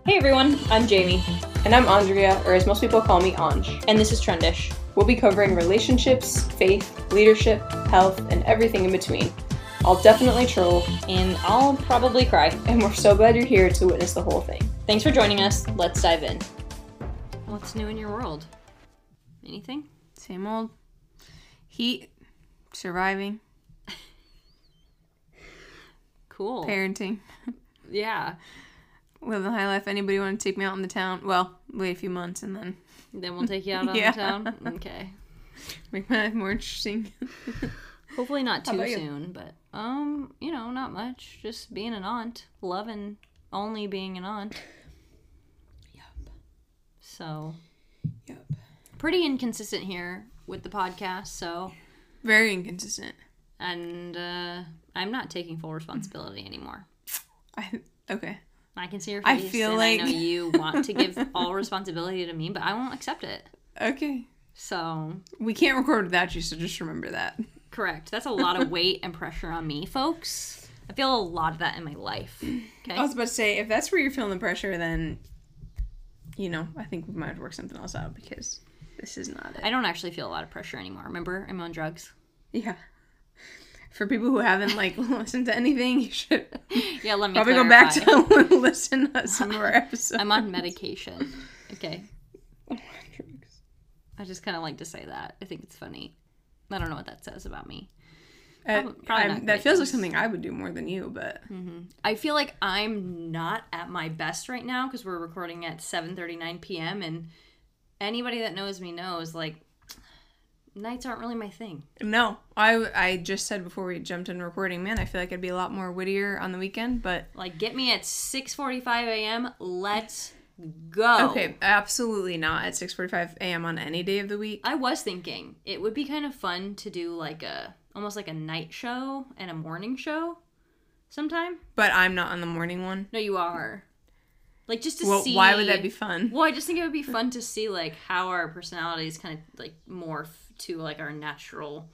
Hey everyone, I'm Jamie. And I'm Andrea, or as most people call me, Anj. And this is Trendish. We'll be covering relationships, faith, leadership, health, and everything in between. I'll definitely troll. And I'll probably cry. And we're so glad you're here to witness the whole thing. Thanks for joining us. Let's dive in. What's new in your world? Anything? Same old. Heat. Surviving. Cool. Parenting. Yeah. Living the high life. Anybody want to take me out in the town? Well, wait a few months and then. Then we'll take you out on Yeah. the town? Okay. Make my life more interesting. Hopefully not too about you? soon, but, not much. Just being an aunt. Loving only being an aunt. Yup. So, Yup. pretty inconsistent here with the podcast, so... Very inconsistent. And, I'm not taking full responsibility anymore. Okay. I can see your I face, feel and like- I know you want to give all responsibility to me, but I won't accept it. Okay. So, We can't record without you, so just remember that. correct. That's a lot of weight and pressure on me, folks. I feel a lot of that in my life. Okay? I was about to say, if that's where you're feeling the pressure, then, I think we might have to work something else out because this is not it. I don't actually feel a lot of pressure anymore. Remember, I'm on drugs. Yeah. For people who haven't, listened to anything, you should Yeah, let me probably clarify. go back to listen to some of our episodes. I'm on medication. Okay. I just kind of like to say that. I think it's funny. I don't know what that says about me. Probably not that great feels like things. something I would do more than you, but I feel like I'm not at my best right now because we're recording at 7:39 p.m. and anybody that knows me knows, nights aren't really my thing. no. I just said before we jumped in recording, man, I feel like I'd be a lot more wittier on the weekend, but Get me at 6:45 a.m. Let's go. okay, absolutely not at 6:45 a.m. on any day of the week. I was thinking it would be kind of fun to do almost like a night show and a morning show sometime. But I'm not on the morning one. No, you are. Just to Well, see. why would that be fun? Well, I just think it would be fun to see how our personalities kind of morph to our natural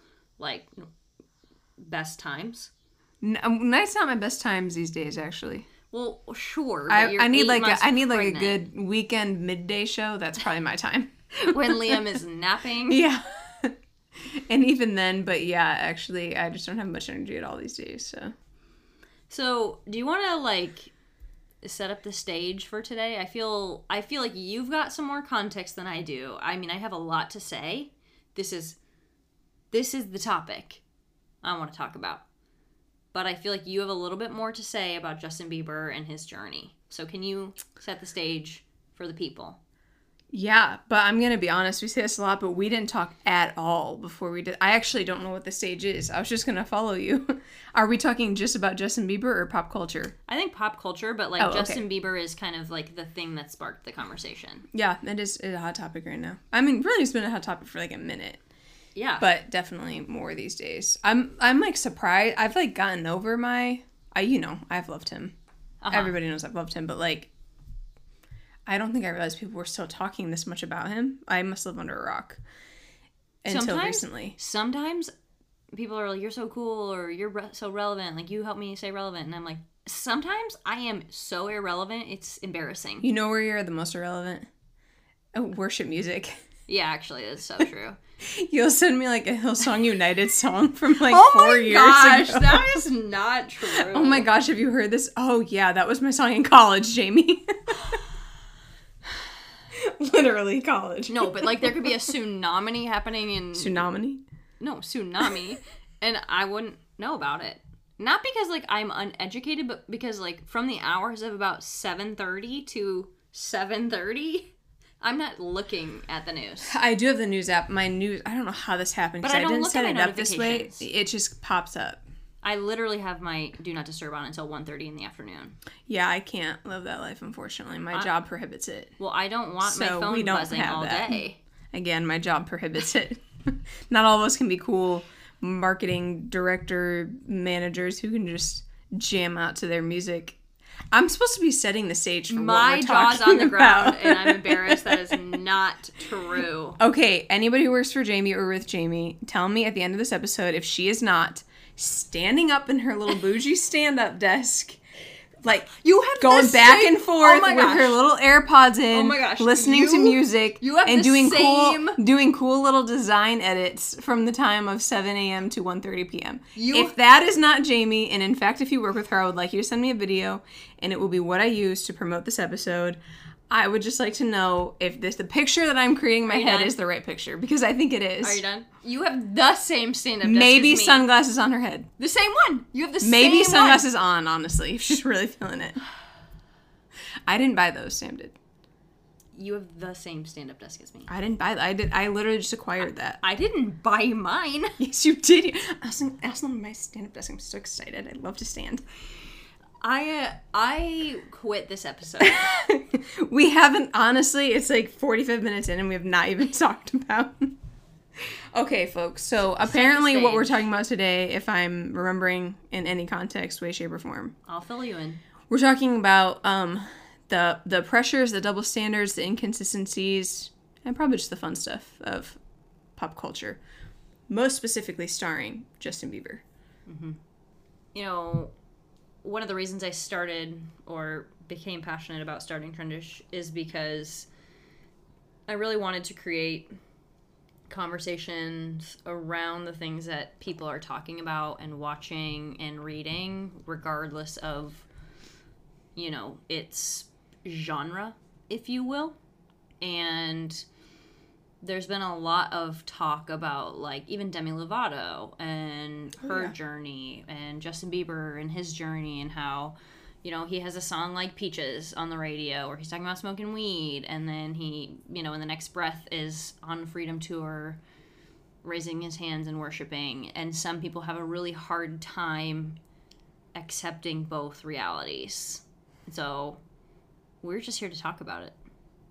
best times. Night's not my best times these days, actually. Well, sure. But I you're need 8 months a pregnant good weekend midday show. That's probably my time. when Liam is napping. Yeah. And even then, but yeah, actually, I just don't have much energy at all these days, so. So, do you want to set up the stage for today? I feel like you've got some more context than I do. I mean, I have a lot to say. This is the topic I want to talk about. But I feel like you have a little bit more to say about Justin Bieber and his journey. So, can you set the stage for the people? Yeah, but I'm going to be honest, we say this a lot, but we didn't talk at all before we did. I actually don't know what the stage is. I was just going to follow you. Are we talking just about Justin Bieber or pop culture? I think pop culture, but okay. Justin Bieber is kind of the thing that sparked the conversation. Yeah, it's a hot topic right now. I mean, really, it's been a hot topic for a minute. Yeah. But definitely more these days. I'm surprised. I've gotten over I've loved him. Uh-huh. Everybody knows I've loved him, but I don't think I realized people were still talking this much about him. I must live under a rock. Until recently. Sometimes people are like, you're so cool, or you're so relevant. You help me stay relevant. And I'm like, sometimes I am so irrelevant, it's embarrassing. You know where you're the most irrelevant? Oh, worship music. Yeah, actually, that's so true. You'll send me a Hillsong United song from 4 years ago. That is not true. Oh my gosh, have you heard this? Oh yeah, that was my song in college, Jamie. Literally college. No, but there could be a tsunami happening in... Tsunami? No, tsunami. And I wouldn't know about it. Not because, I'm uneducated, but because, from the hours of about 7:30 to 7:30, I'm not looking at the news. I do have the news app. My news, I don't know how this happened because But I I don't didn't look set at it my up this way. notifications. It just pops up. I literally have my Do Not Disturb on until 1:30 in the afternoon. Yeah, I can't live that life, unfortunately. My job prohibits it. Well, I don't want my So phone we don't buzzing have all that. day. Again, my job prohibits it. Not all of us can be cool marketing director managers who can just jam out to their music. I'm supposed to be setting the stage for My what we're jaw's talking on the ground, about. and I'm embarrassed. That is not true. Okay, anybody who works for Jamie or with Jamie, tell me at the end of this episode if she is not standing up in her little bougie stand-up desk like You have going the back same- and forth Oh my with gosh. her little AirPods in, Oh my gosh. listening to music, you have and the doing same- cool little design edits from the time of 7 a.m. to 1:30 p.m. You- If that is not Jamie, and in fact, if you work with her, I would like you to send me a video, and it will be what I use to promote this episode. I would just like to know if the picture that I'm creating in my you head done? is the right picture, because I think it is. Are you done? You have the same stand-up desk Maybe as me. sunglasses on her head. The same one. You have the same Maybe one. sunglasses on, honestly, if she's really feeling it. I didn't buy those, Sam did. You have the same stand-up desk as me. I didn't buy that. I literally just acquired that. I didn't buy mine. Yes, you did. I was on my stand-up desk. I'm so excited. I love to stand. I quit this episode. We haven't, honestly, it's like 45 minutes in and we have not even talked about. Okay, folks. So apparently what we're stage. talking about today, if I'm remembering in any context, way, shape, or form, I'll fill you in. we're talking about the pressures, the double standards, the inconsistencies, and probably just the fun stuff of pop culture. Most specifically starring Justin Bieber. You know, one of the reasons I started or became passionate about starting Trendish is because I really wanted to create conversations around the things that people are talking about and watching and reading, regardless of, you know, its genre, if you will. And there's been a lot of talk about, like, even Demi Lovato and her journey, and Justin Bieber and his journey, and how, you know, he has a song like Peaches on the radio where he's talking about smoking weed, and then he, you know, in the next breath is on Freedom Tour raising his hands and worshiping. And some people have a really hard time accepting both realities. So we're just here to talk about it.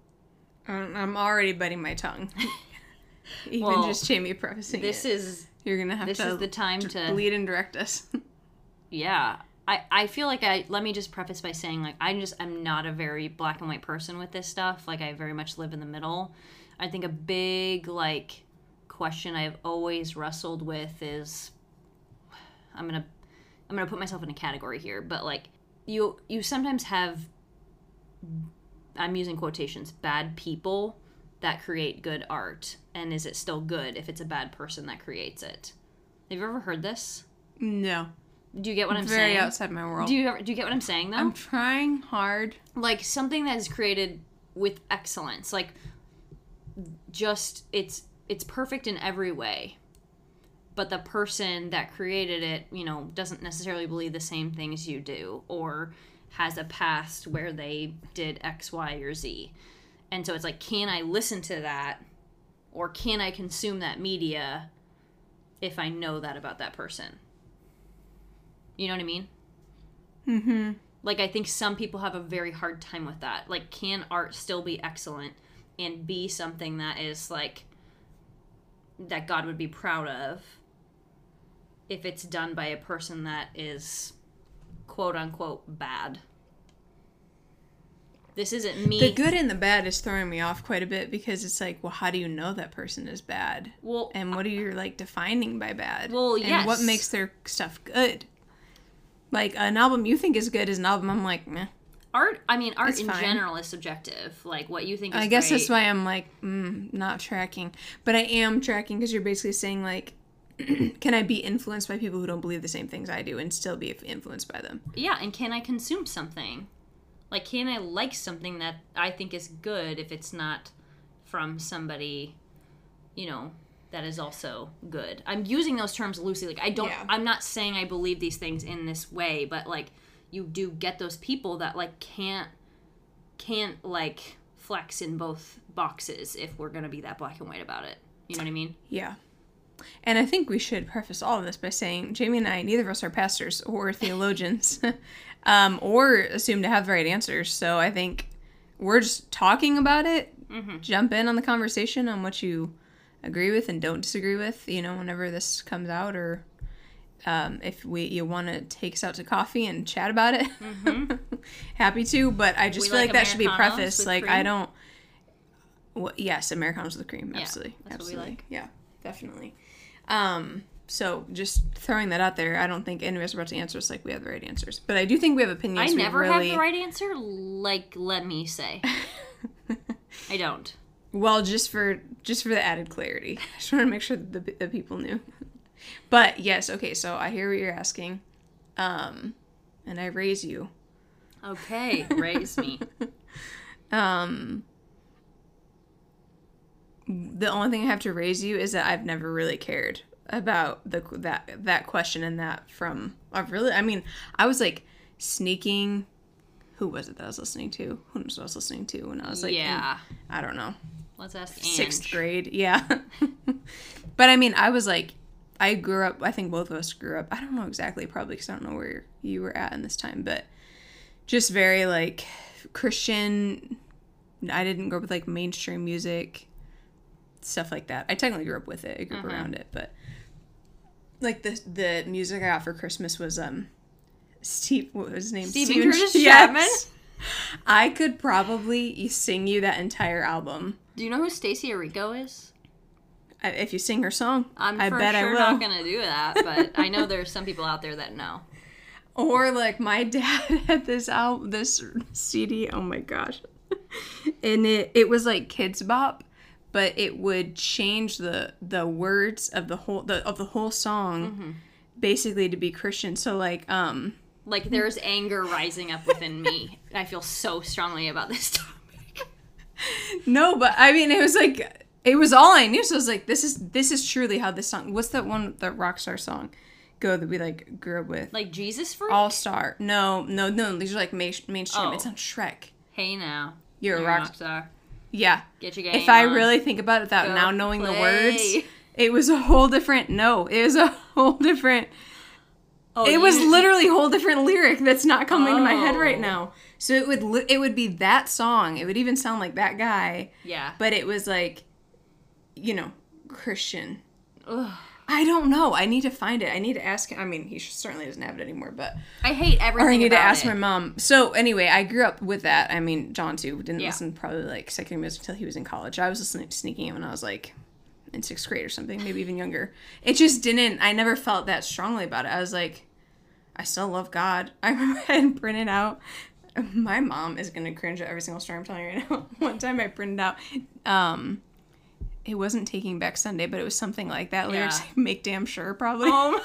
I'm already biting my tongue. Even Well, just Jamie prefacing This it. is You're going to have this to is the time to lead and direct us. Yeah. I feel like let me just preface by saying, like, I'm not a very black and white person with this stuff. Like, I very much live in the middle. I think a big, like, question I've always wrestled with is, I'm gonna put myself in a category here, but, like, you sometimes have, I'm using quotations, bad people that create good art. And is it still good if it's a bad person that creates it? Have you ever heard this? No. Do you get what I'm Very saying? outside my world. Do you get what I'm saying, though? I'm trying hard. Like, something that is created with excellence. Like, just, it's perfect in every way. But the person that created it, you know, doesn't necessarily believe the same things you do, or has a past where they did X, Y, or Z. And so it's like, can I listen to that, or can I consume that media if I know that about that person? You know what I mean? Mm-hmm. Like, I think some people have a very hard time with that. Like, can art still be excellent and be something that is, like, that God would be proud of if it's done by a person that is, quote-unquote, bad? This isn't me. The good and the bad is throwing me off quite a bit, because it's like, well, how do you know that person is bad? Well, And what are you, like, defining by bad? Well, And yes. what makes their stuff good? Like, an album you think is good is an album I'm like, meh. art in It's fine. general is subjective. Like, what you think is I guess great. that's why I'm like, not tracking. But I am tracking, because you're basically saying, like, can I be influenced by people who don't believe the same things I do and still be influenced by them? Yeah, and can I consume something? Like, can I like something that I think is good if it's not from somebody, you know, that is also good? I'm using those terms loosely. Like, I'm not saying I believe these things in this way, but, like, you do get those people that, like, can't like, flex in both boxes if we're gonna be that black and white about it. You know what I mean? Yeah. And I think we should preface all of this by saying Jamie and I, neither of us are pastors or theologians, or assume to have the right answers. So I think we're just talking about it. Mm-hmm. Jump in on the conversation on what you agree with and don't disagree with, you know, whenever this comes out, or if you want to take us out to coffee and chat about it. Mm-hmm. Happy to, but I just feel like that should be prefaced. Like, cream? I don't... Well, yes, Americanos with cream. Absolutely. Yeah, that's absolutely. what we like. Yeah, definitely. So just throwing that out there, I don't think any of us are about to answer us like we have the right answers. But I do think we have opinions. I never have the right answer, like, let me say. I don't. Well, just for the added clarity. I just want to make sure that the people knew. But, yes, okay, so I hear what you're asking. And I raise you. Okay, raise me. The only thing I have to raise you is that I've never really cared about that question and that from I was like sneaking. Who was it that I was listening to? Who was I listening to when I was like I don't know. Let's ask Ange. 6th grade, yeah. But I mean, I was like, I grew up. I think both of us grew up. I don't know exactly, probably because I don't know where you were at in this time, but just very like Christian. I didn't grow up with like mainstream music. Stuff like that. I technically grew up with it. I grew up around it, but like the music I got for Christmas was what was his name? Stephen Curtis Chapman. I could probably sing you that entire album. Do you know who Stacey Orico is? If you sing her song, I bet I will. Not gonna do that, but I know there's some people out there that know. Or like my dad had this CD. Oh my gosh, and it was like Kids Bop. But it would change the words of the whole song, basically to be Christian. So like there's anger rising up within me. I feel so strongly about this topic. No, but I mean it was all I knew. So I was like, this is truly how this song. What's that one, that Rockstar song? That we like grew up with. Like Jesus Freak? All Star. No. These are like mainstream. Oh. It's on Shrek. Hey now, you're a rockstar. Yeah. Get your game If I on. really think about it without now knowing play. the words, it was a whole different. No, it was a whole different. Oh, it was literally a whole different lyric that's not coming to my head right now. So it would be that song. It would even sound like that guy. Yeah. But it was like, Christian. Ugh. I don't know. I need to find it. I need to ask him. I mean, he certainly doesn't have it anymore, but... I hate everything Or I need about to ask it. my mom. So, anyway, I grew up with that. I mean, John, too, didn't listen probably, like, secular music until he was in college. I was listening to sneaking it when I was, like, in 6th grade or something, maybe even younger. It just didn't... I never felt that strongly about it. I was like, I still love God. I remember I had printed out... My mom is going to cringe at every single story I'm telling you right now. One time I printed out... It wasn't Taking Back Sunday, but it was something like that. Lyrics like, make damn sure, probably. No,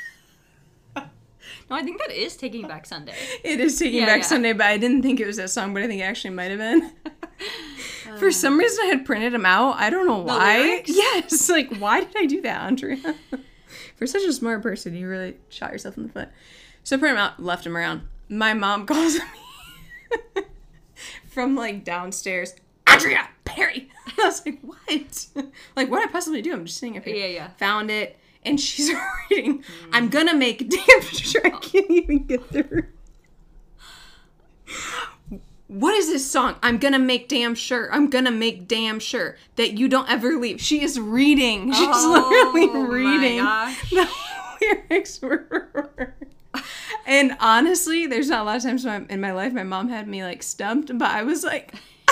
I think that is Taking Back Sunday. It is Taking Back Sunday, but I didn't think it was that song, but I think it actually might have been. For some reason, I had printed them out. I don't know why. The lyrics? Yes. Like, why did I do that, Andrea? For such a smart person, you really shot yourself in the foot. So I printed them out, left them around. My mom calls me from, like, downstairs. Andrea Perry. I was like, what? Like, what did I possibly do? I'm just sitting up here. Yeah. Found it, and she's reading. I'm gonna make damn sure I can't even get through. What is this song? I'm gonna make damn sure. I'm gonna make damn sure that you don't ever leave. She is reading. She's literally reading the lyrics were. And honestly, there's not a lot of times in my life my mom had me, like, stumped, but I was like...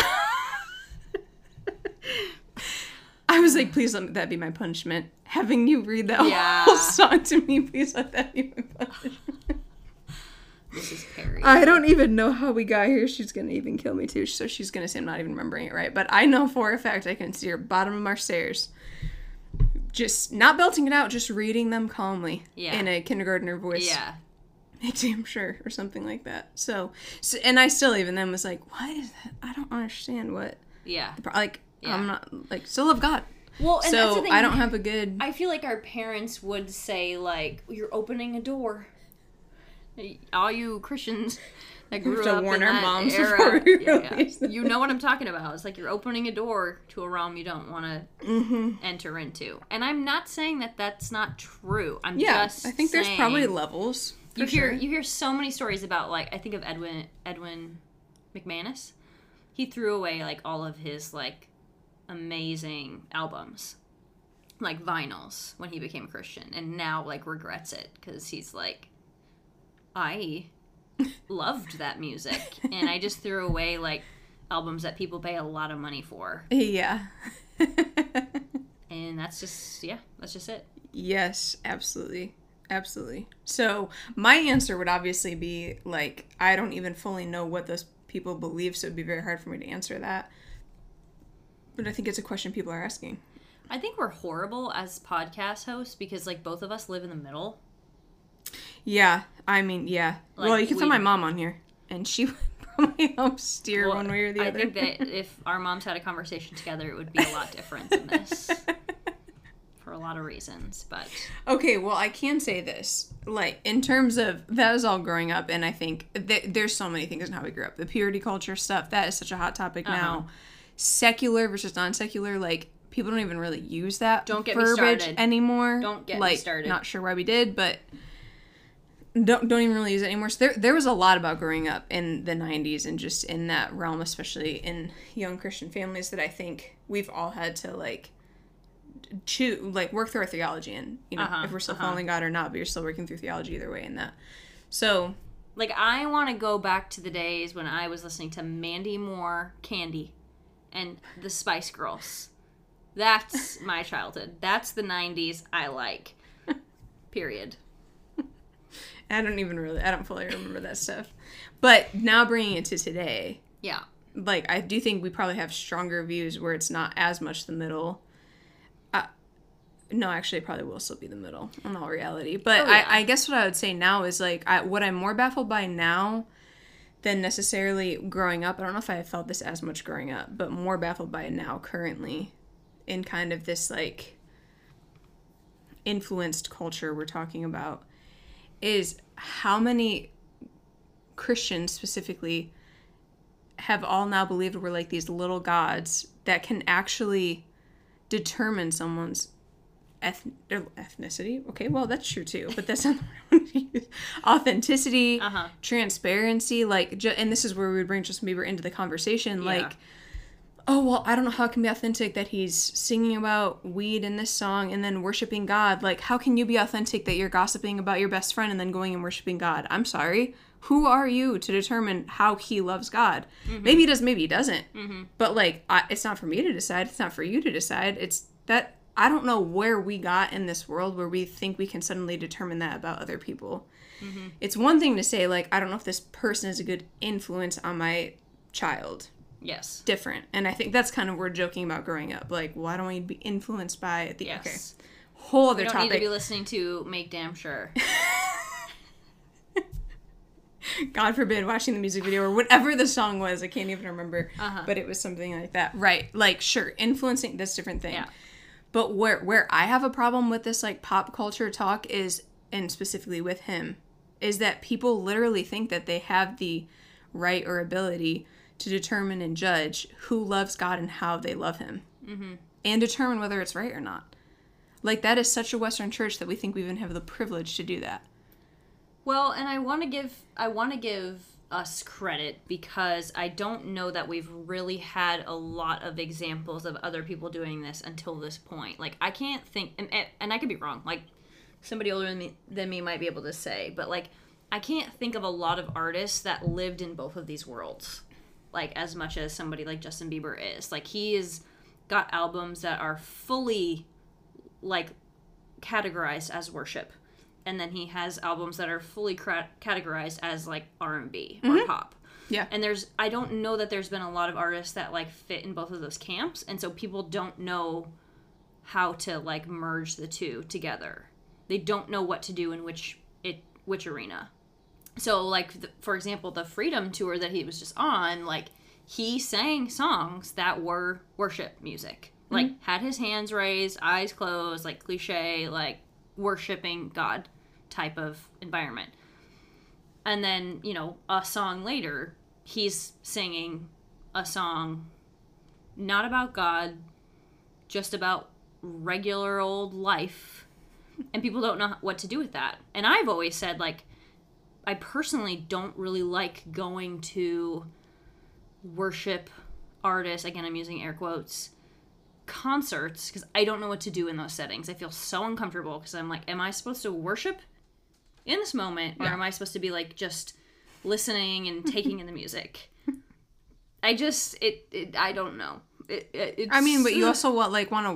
I was like, please let that be my punishment. Having you read that whole song to me, please let that be my punishment. This is Perry. I don't even know how we got here. She's going to even kill me, too. So she's going to say I'm not even remembering it right. But I know for a fact I can see her bottom of our stairs. Just not belting it out, just reading them calmly. Yeah. In a kindergartner voice. Yeah. Damn sure. Or something like that. So and I still even then was like, what is that? I don't understand what. Yeah. I'm not, like, still love God. Well, and so that's the thing. I don't have a good... I feel like our parents would say, like, you're opening a door. All you Christians that grew up in that era. You know what I'm talking about. It's like you're opening a door to a realm you don't want to enter into. And I'm not saying that that's not true. I'm just I think saying, there's probably levels. You hear so many stories about, like, I think of Edwin McManus. He threw away, like, all of his, like, amazing albums, like vinyls, when he became a Christian, and now, like, regrets it because he's like, I loved that music and I just threw away, like, albums that people pay a lot of money for. Yeah. And that's just it. Yes, absolutely. Absolutely. So my answer would obviously be like, I don't even fully know what those people believe, so it'd be very hard for me to answer that. But I think it's a question people are asking. I think we're horrible as podcast hosts because, like, both of us live in the middle. Yeah, I mean, yeah. Like, well, you can throw my mom on here, and she would probably help steer one way or the other. I think that if our moms had a conversation together, it would be a lot different than this. For a lot of reasons, but... Okay, well, I can say this. Like, in terms of... That is all growing up, and I think there's so many things in how we grew up. The purity culture stuff, that is such a hot topic now. Secular versus non-secular, like, people don't even really use that verbiage anymore. Don't get me started. Not sure why we did, but... Don't even really use it anymore. So there was a lot about growing up in the 90s and just in that realm, especially in young Christian families, that I think we've all had to, like... work through our theology and, you know, if we're still following God or not, but you're still working through theology either way in that. So, like, I want to go back to the days when I was listening to Mandy Moore, Candy, and the Spice Girls. That's my childhood. That's the 90s I like. Period. I don't fully remember that stuff. But now bringing it to today. Yeah. Like, I do think we probably have stronger views where it's not as much the middle. No, actually, it probably will still be the middle in all reality. But I guess what I would say now is, like, what I'm more baffled by now than necessarily growing up. I don't know if I felt this as much growing up, but more baffled by it now currently in kind of this, like, influenced culture we're talking about is how many Christians specifically have all now believed we're like these little gods that can actually determine someone's ethnicity. Okay, well, that's true too, but that's not the word I want to use. Authenticity, transparency, like, and this is where we would bring Justin Bieber into the conversation. Like, oh, well, I don't know how it can be authentic that he's singing about weed in this song and then worshiping God. Like, how can you be authentic that you're gossiping about your best friend and then going and worshiping God? I'm sorry. Who are you to determine how he loves God? Mm-hmm. Maybe he does, maybe he doesn't. Mm-hmm. But, like, it's not for me to decide. It's not for you to decide. It's that I don't know where we got in this world where we think we can suddenly determine that about other people. Mm-hmm. It's one thing to say, like, I don't know if this person is a good influence on my child. Yes. Different. And I think that's kind of where we're joking about growing up. Like, why don't we be influenced by the... Yes. Okay. Whole other topic. topic. We don't need to be listening to Make Damn Sure. God forbid watching the music video or whatever the song was. I can't even remember. But it was something like that. Right. Like, sure. Influencing, that's a different thing. Yeah. But where I have a problem with this, like, pop culture talk is, and specifically with him, is that people literally think that they have the right or ability to determine and judge who loves God and how they love him. Mm-hmm. And determine whether it's right or not. Like, that is such a Western church that we think we even have the privilege to do that. Well, and I want to give us credit because I don't know that we've really had a lot of examples of other people doing this until this point. Like, I can't think, and I could be wrong, like, somebody older than me might be able to say, but, like, I can't think of a lot of artists that lived in both of these worlds, like, as much as somebody like Justin Bieber is. Like, he has got albums that are fully, like, categorized as worship. And then he has albums that are fully categorized as, like, R&B or pop. Yeah. And I don't know that there's been a lot of artists that, like, fit in both of those camps. And so people don't know how to, like, merge the two together. They don't know what to do in which arena. So, like, for example, the Freedom Tour that he was just on, like, he sang songs that were worship music. Like, had his hands raised, eyes closed, like, cliche, like, worshiping God type of environment. And then, you know, a song later, he's singing a song not about God, just about regular old life. And people don't know what to do with that. And I've always said, like, I personally don't really like going to worship artists, again, I'm using air quotes, concerts, because I don't know what to do in those settings. I feel so uncomfortable because I'm like, am I supposed to worship in this moment, or am I supposed to be, like, just listening and taking in the music? I don't know. I mean, but you also want to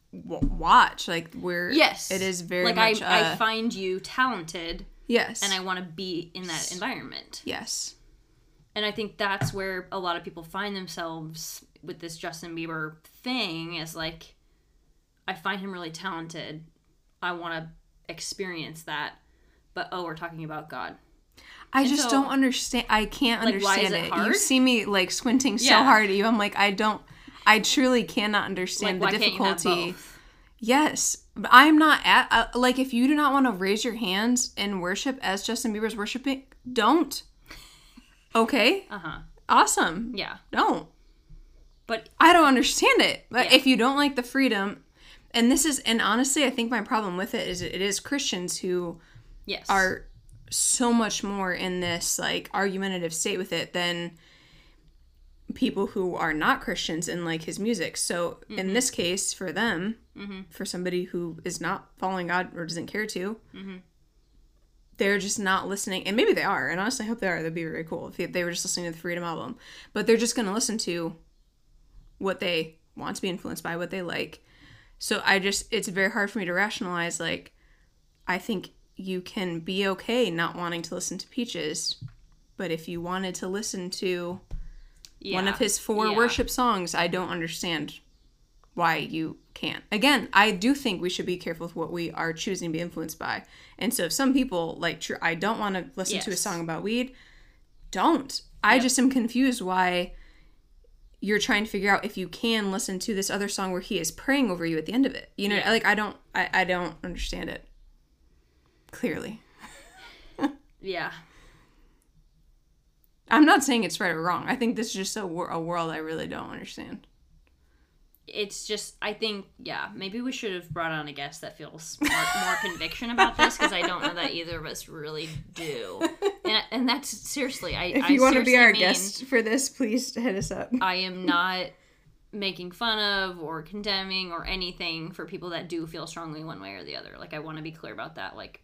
watch. Like, yes, it is very like much I find you talented, yes, and I want to be in that environment. Yes. And I think that's where a lot of people find themselves with this Justin Bieber thing, is like, I find him really talented, I want to experience that, but we're talking about God. I just don't understand. I can't understand why is it hard? You see me like squinting so hard at you. I'm like, I truly cannot understand the difficulty. Can't you have both? Yes. But I'm not at, like, if you do not want to raise your hands in worship as Justin Bieber's worshiping, don't. Okay? Awesome. Yeah. Don't. But I don't understand it. But if you don't like the freedom, and honestly, I think my problem with it is Christians who are so much more in this, like, argumentative state with it than people who are not Christians and like his music. So in this case, for them, for somebody who is not following God or doesn't care to, they're just not listening. And maybe they are. And honestly, I hope they are. That'd be very cool if they were just listening to the Freedom album. But they're just going to listen to what they want to be influenced by, what they like. So it's very hard for me to rationalize, like, I think you can be okay not wanting to listen to Peaches, but if you wanted to listen to one of his 4 worship songs, I don't understand why you can't. Again, I do think we should be careful with what we are choosing to be influenced by. And so if some people, like, I don't want to listen to a song about weed, don't. I just am confused why you're trying to figure out if you can listen to this other song where he is praying over you at the end of it. You know, like, I don't understand it. Clearly. Yeah. I'm not saying it's right or wrong. I think this is just a world I really don't understand. It's just, I think, maybe we should have brought on a guest that feels more conviction about this, because I don't know that either of us really do. And that's, seriously, if you want to be our guest for this, please hit us up. I am not making fun of or condemning or anything for people that do feel strongly one way or the other. Like, I want to be clear about that. Like,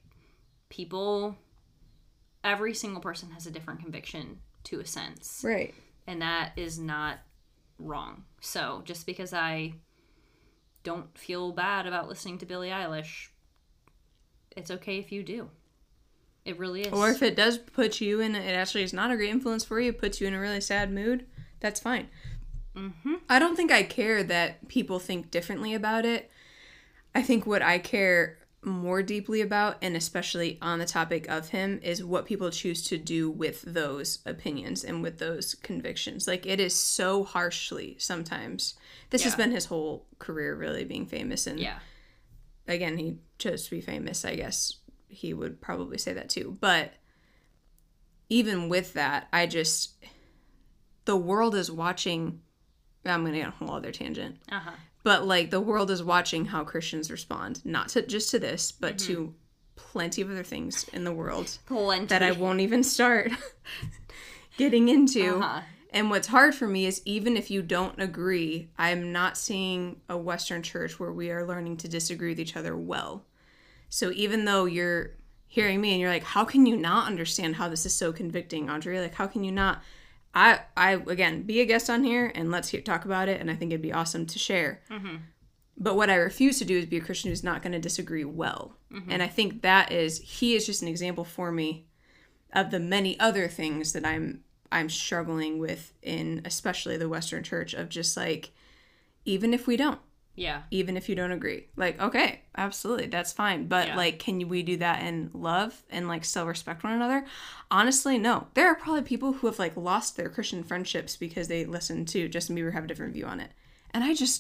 every single person has a different conviction to a sense. Right. And that is not wrong. So just because I don't feel bad about listening to Billie Eilish, it's okay if you do. It really is. Or if it does put you in, it actually is not a great influence for you, it puts you in a really sad mood, that's fine. I don't think I care that people think differently about it. I think what I care more deeply about, and especially on the topic of him, is what people choose to do with those opinions and with those convictions. Like, it is so harshly sometimes. This has been his whole career, really, being famous. And again, he chose to be famous. I guess he would probably say that too. But even with that, the world is watching. I'm going to get on a whole other tangent. But, like, the world is watching how Christians respond. Not just to this, but to plenty of other things in the world. That I won't even start getting into. And what's hard for me is, even if you don't agree, I'm not seeing a Western church where we are learning to disagree with each other well. So even though you're hearing me and you're like, how can you not understand how this is so convicting, Audrey? Like, how can you not? I again, be a guest on here and let's talk about it, and I think it'd be awesome to share. But what I refuse to do is be a Christian who's not going to disagree well. And I think he is just an example for me of the many other things that I'm struggling with in especially the Western church, of just like, even if we don't. Even if you don't agree. Like, okay, absolutely, that's fine. But like, we do that in love and like still respect one another? Honestly, no. There are probably people who have like lost their Christian friendships because they listen to Justin Bieber have a different view on it. And I just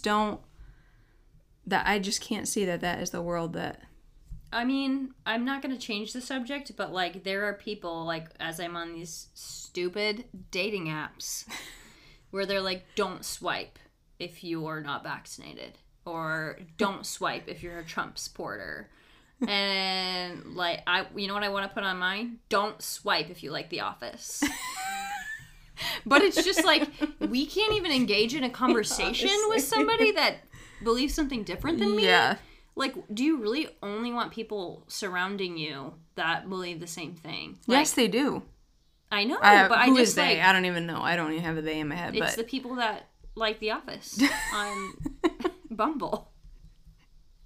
can't see that is the world that... I mean, I'm not going to change the subject, but like, there are people, like, as I'm on these stupid dating apps where they're like, don't swipe if you are not vaccinated. Or don't swipe if you're a Trump supporter. And like, you know what I want to put on mine? Don't swipe if you like The Office. But it's just like, we can't even engage in a conversation with somebody that believes something different than me. Like, do you really only want people surrounding you that believe the same thing? Like, yes, they do. I know, but who is they? I don't even know. I don't even have a they in my head. It's the people that like The Office on Bumble.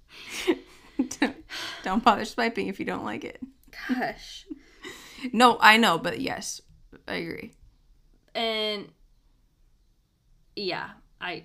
Don't bother swiping if you don't like it. Gosh. No, I know, but yes, I agree. And I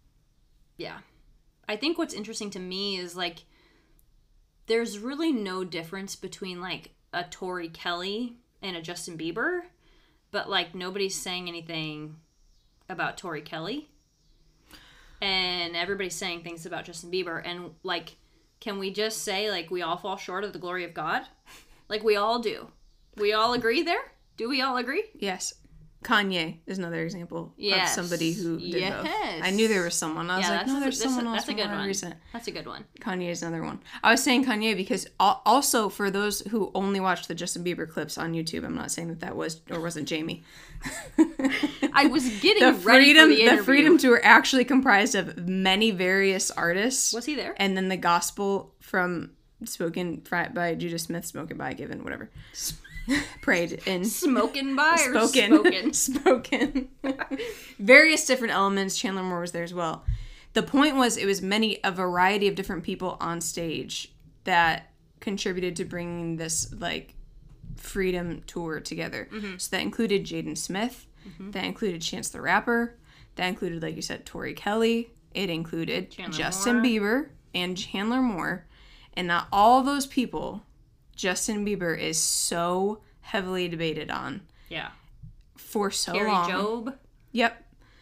think what's interesting to me is like there's really no difference between like a Tori Kelly and a Justin Bieber, but like nobody's saying anything about Tori Kelly and everybody's saying things about Justin Bieber. And like, can we just say like we all fall short of the glory of God? Like we all do. We all agree there? Do we all agree? Yes. Kanye is another example Yes. of somebody who did both. Yes. I knew there was someone. I was like, no, there's someone else That's a good more one. recent. That's a good one. Kanye is another one. I was saying Kanye because also for those who only watch the Justin Bieber clips on YouTube, I'm not saying that was or wasn't Jamie. I was getting ready for the interview. The Freedom Tour actually comprised of many various artists. Was he there? And then the gospel from spoken by Judah Smith, spoken by Given, whatever. Prayed in Smoking by or spoken. spoken? Various different elements. Chandler Moore was there as well. The point was it was a variety of different people on stage that contributed to bringing this like Freedom Tour together. Mm-hmm. So that included Jaden Smith, that included Chance the Rapper, that included, like you said, Tori Kelly. It included Justin Bieber and Chandler Moore. And not all those people, Justin Bieber is so heavily debated on. Yeah. For so Carrie long. Job. Yep.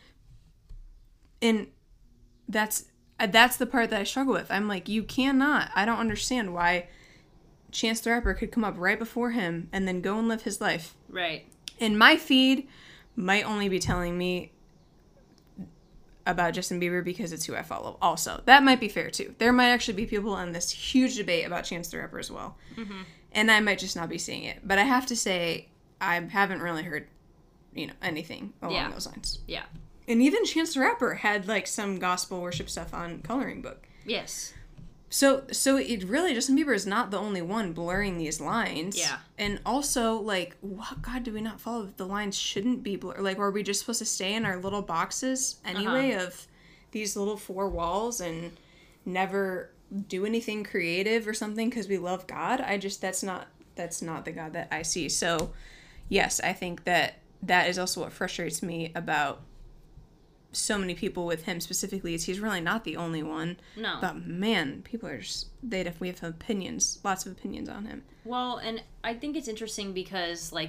And that's the part that I struggle with. I'm like, you cannot. I don't understand why Chance the Rapper could come up right before him and then go and live his life. Right. And my feed might only be telling me about Justin Bieber because it's who I follow. Also, that might be fair too. There might actually be people in this huge debate about Chance the Rapper as well. Mm-hmm. And I might just not be seeing it. But I have to say, I haven't really heard, anything along those lines. Yeah. And even Chance the Rapper had like some gospel worship stuff on Coloring Book. Yes. So it really, Justin Bieber is not the only one blurring these lines. Yeah. And also, like, what God do we not follow that the lines shouldn't be blurred? Like, are we just supposed to stay in our little boxes anyway of these little four walls and never do anything creative or something because we love God? that's not the God that I see. So, yes, I think that is also what frustrates me about so many people with him specifically is he's really not the only one. No. But man, people are just, we have opinions, lots of opinions on him. Well, and I think it's interesting because like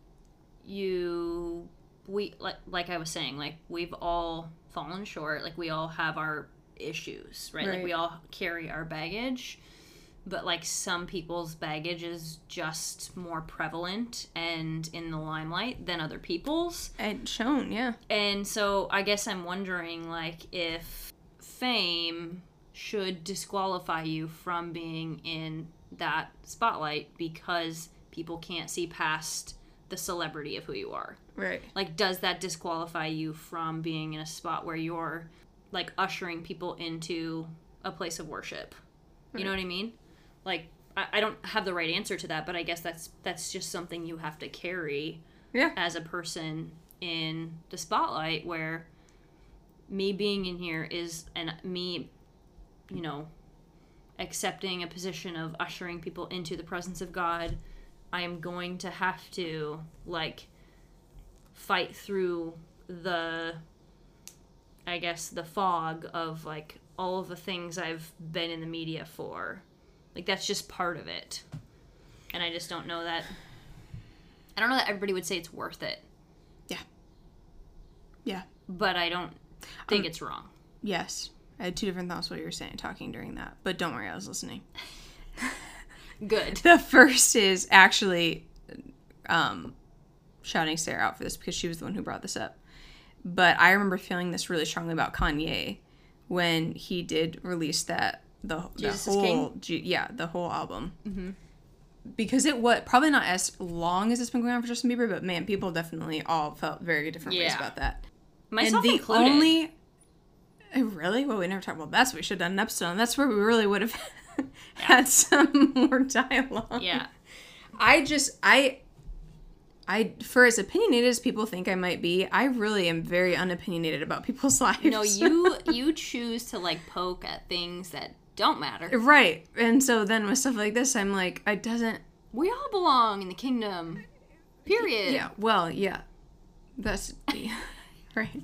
we like I was saying, like we've all fallen short, like we all have our issues, right? Like we all carry our baggage. But like some people's baggage is just more prevalent and in the limelight than other people's. And shown, yeah. And so I guess I'm wondering like if fame should disqualify you from being in that spotlight because people can't see past the celebrity of who you are. Right. Like, does that disqualify you from being in a spot where you're like ushering people into a place of worship? You know what I mean? Like, I don't have the right answer to that, but I guess that's just something you have to carry as a person in the spotlight, where me being in here is, and me, accepting a position of ushering people into the presence of God, I am going to have to, like, fight through the fog of, like, all of the things I've been in the media for. Like, that's just part of it. And I just don't know that... I don't know that everybody would say it's worth it. Yeah. Yeah. But I don't think it's wrong. Yes. I had two different thoughts what you were saying, talking during that. But don't worry, I was listening. Good. The first is actually shouting Sarah out for this because she was the one who brought this up. But I remember feeling this really strongly about Kanye when he did release the whole album. Mm-hmm. Because it was probably not as long as it's been going on for Justin Bieber, but man, people definitely all felt very different ways about that. Myself and the included. only... Really? Well, we never talked about that, so we should have done an episode on. That's where we really would have had some more dialogue. Yeah. I for as opinionated as people think I might be, I really am very unopinionated about people's lives. No, you choose to, like, poke at things that don't matter. Right. And so then with stuff like this, I'm like, it doesn't... We all belong in the kingdom. Period. Yeah, well, yeah. That's... right.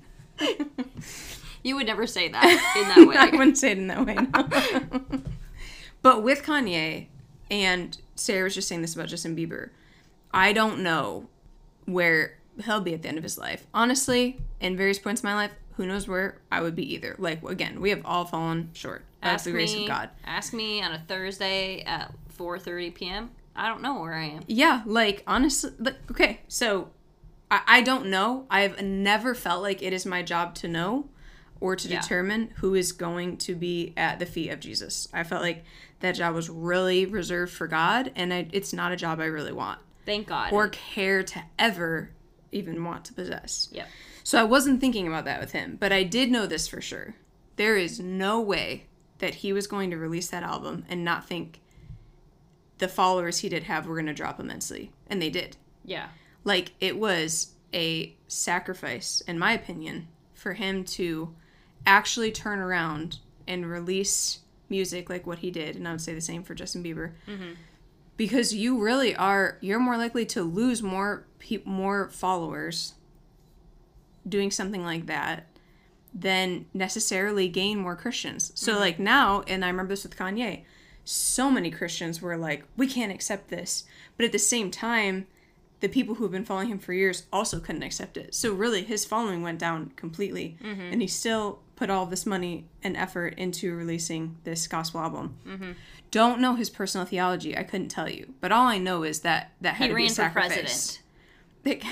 You would never say that in that way. I wouldn't say it in that way, no. But with Kanye, and Sarah was just saying this about Justin Bieber, I don't know where he'll be at the end of his life. Honestly, in various points in my life, who knows where I would be either. Like, again, we have all fallen short. That's the grace of God. Ask me on a Thursday at 4:30 p.m. I don't know where I am. Yeah, like, honestly, okay, so I don't know. I've never felt like it is my job to know or to determine who is going to be at the feet of Jesus. I felt like that job was really reserved for God, and it's not a job I really want. Thank God. Or care to ever even want to possess. Yep. So I wasn't thinking about that with him, but I did know this for sure. There is no way that he was going to release that album and not think the followers he did have were going to drop immensely. And they did. Yeah. Like, it was a sacrifice, in my opinion, for him to actually turn around and release music like what he did. And I would say the same for Justin Bieber. Mm-hmm. Because you really are, you're more likely to lose more followers doing something like that than necessarily gain more Christians. So like now, and I remember this with Kanye, so many Christians were like, we can't accept this. But at the same time, the people who have been following him for years also couldn't accept it. So really, his following went down completely. Mm-hmm. And he still put all this money and effort into releasing this gospel album. Mm-hmm. Don't know his personal theology. I couldn't tell you. But all I know is that had to be a sacrifice. He ran for president.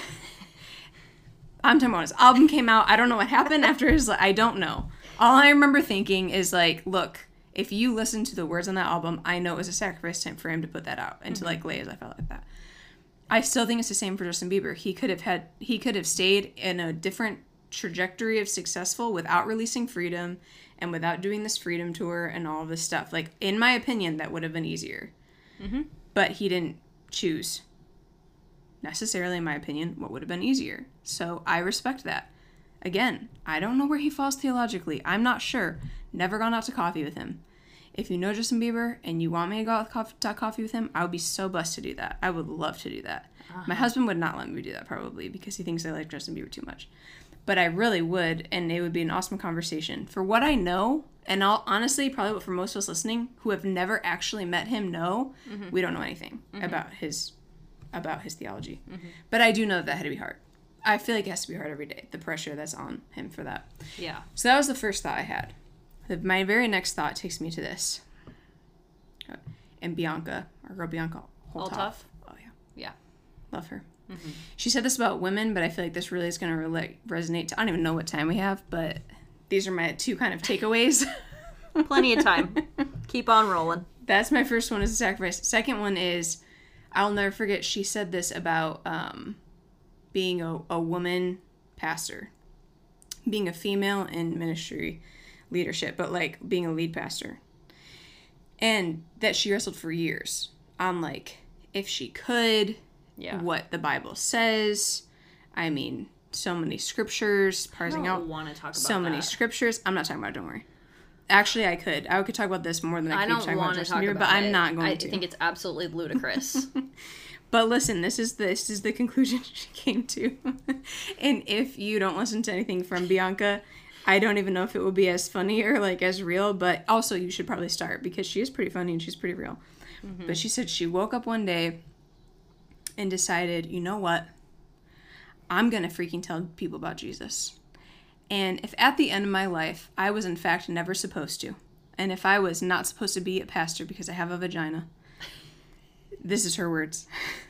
I'm talking about his album came out. I don't know what happened after his... I don't know. All I remember thinking is like, look, if you listen to the words on that album, I know it was a sacrifice time for him to put that out and to like lay as I felt like that. I still think it's the same for Justin Bieber. He could have stayed in a different trajectory of successful without releasing Freedom and without doing this Freedom tour and all of this stuff. Like, in my opinion, that would have been easier. Mm-hmm. But he didn't choose, necessarily in my opinion, what would have been easier. So I respect that. Again, I don't know where he falls theologically. I'm not sure. Never gone out to coffee with him. If you know Justin Bieber and you want me to go out to coffee with him, I would be so blessed to do that. I would love to do that. Uh-huh. My husband would not let me do that probably because he thinks I like Justin Bieber too much. But I really would, and it would be an awesome conversation. For what I know, and honestly, probably for most of us listening who have never actually met him we don't know anything about his theology. Mm-hmm. But I do know that had to be hard. I feel like it has to be hard every day, the pressure that's on him for that. Yeah. So that was the first thought I had. My very next thought takes me to this. And Bianca, our girl Bianca Olthoff. Oh, yeah. Yeah. Love her. Mm-hmm. She said this about women, but I feel like this really is going to resonate to... I don't even know what time we have, but these are my two kind of takeaways. Plenty of time. Keep on rolling. That's my first one, is a sacrifice. Second one is, I'll never forget, she said this about being a woman pastor. Being a female in ministry leadership, but like being a lead pastor. And that she wrestled for years on like, if she could... Yeah. What the Bible says. I mean, so many scriptures, parsing out. I don't want to talk about so many scriptures. I'm not talking about it, don't worry. Actually, I could. I could talk about this more than I keep talking about Justin Bieber, but I'm not going to. I think it's absolutely ludicrous. But listen, this is the conclusion she came to. And if you don't listen to anything from Bianca, I don't even know if it will be as funny or like as real, but also you should probably start because she is pretty funny and she's pretty real. Mm-hmm. But she said she woke up one day and decided, you know what? I'm going to freaking tell people about Jesus. And if at the end of my life, I was in fact never supposed to, and if I was not supposed to be a pastor because I have a vagina, this is her words.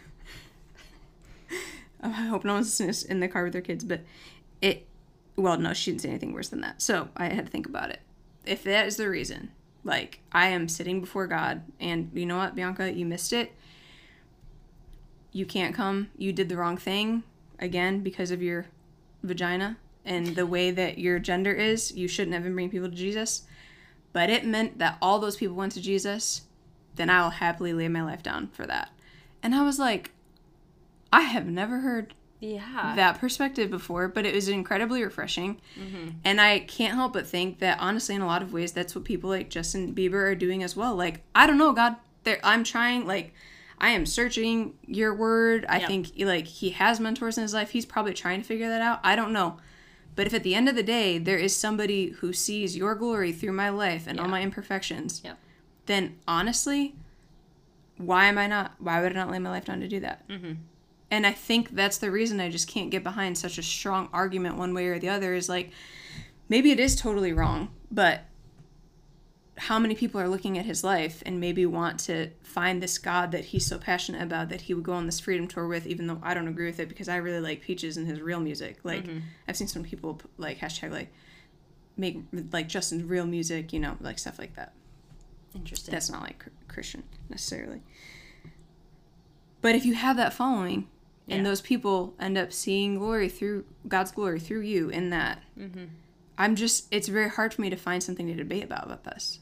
I hope no one's in the car with their kids, but well, no, she didn't say anything worse than that. So I had to think about it. If that is the reason, like, I am sitting before God, and you know what, Bianca, you missed it. You can't come. You did the wrong thing, again, because of your vagina and the way that your gender is. You shouldn't have been bringing people to Jesus. But it meant that all those people went to Jesus. Then I will happily lay my life down for that. And I was like, I have never heard that perspective before, but it was incredibly refreshing. And I can't help but think that, honestly, in a lot of ways, that's what people like Justin Bieber are doing as well. Like, I don't know, God, I'm trying, like, I am searching your word. I think, like, he has mentors in his life. He's probably trying to figure that out. I don't know. But if at the end of the day, there is somebody who sees your glory through my life and all my imperfections, then honestly, why would I not lay my life down to do that? And I think that's the reason I just can't get behind such a strong argument one way or the other, is like, maybe it is totally wrong, but how many people are looking at his life and maybe want to find this God that he's so passionate about that he would go on this freedom tour with, even though I don't agree with it, because I really like Peaches and his real music. Like, I've seen some people like hashtag like make like Justin's real music, you know, like stuff like that. Interesting. That's not like Christian necessarily. But if you have that following and those people end up seeing God's glory through you in that, it's very hard for me to find something to debate about this.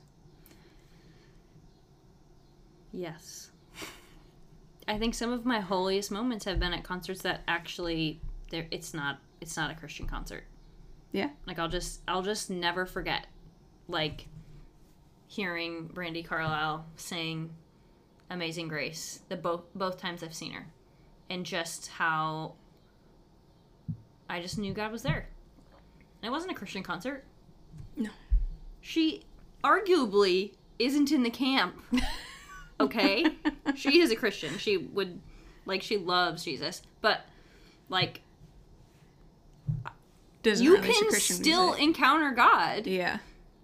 Yes. I think some of my holiest moments have been at concerts that actually it's not a Christian concert. Yeah. Like, I'll just never forget, like, hearing Brandi Carlile sing Amazing Grace both times I've seen her, and just how I just knew God was there. And it wasn't a Christian concert. No. She arguably isn't in the camp. Okay? She is a Christian. She loves Jesus. But, like, you can still music. Encounter God. Yeah.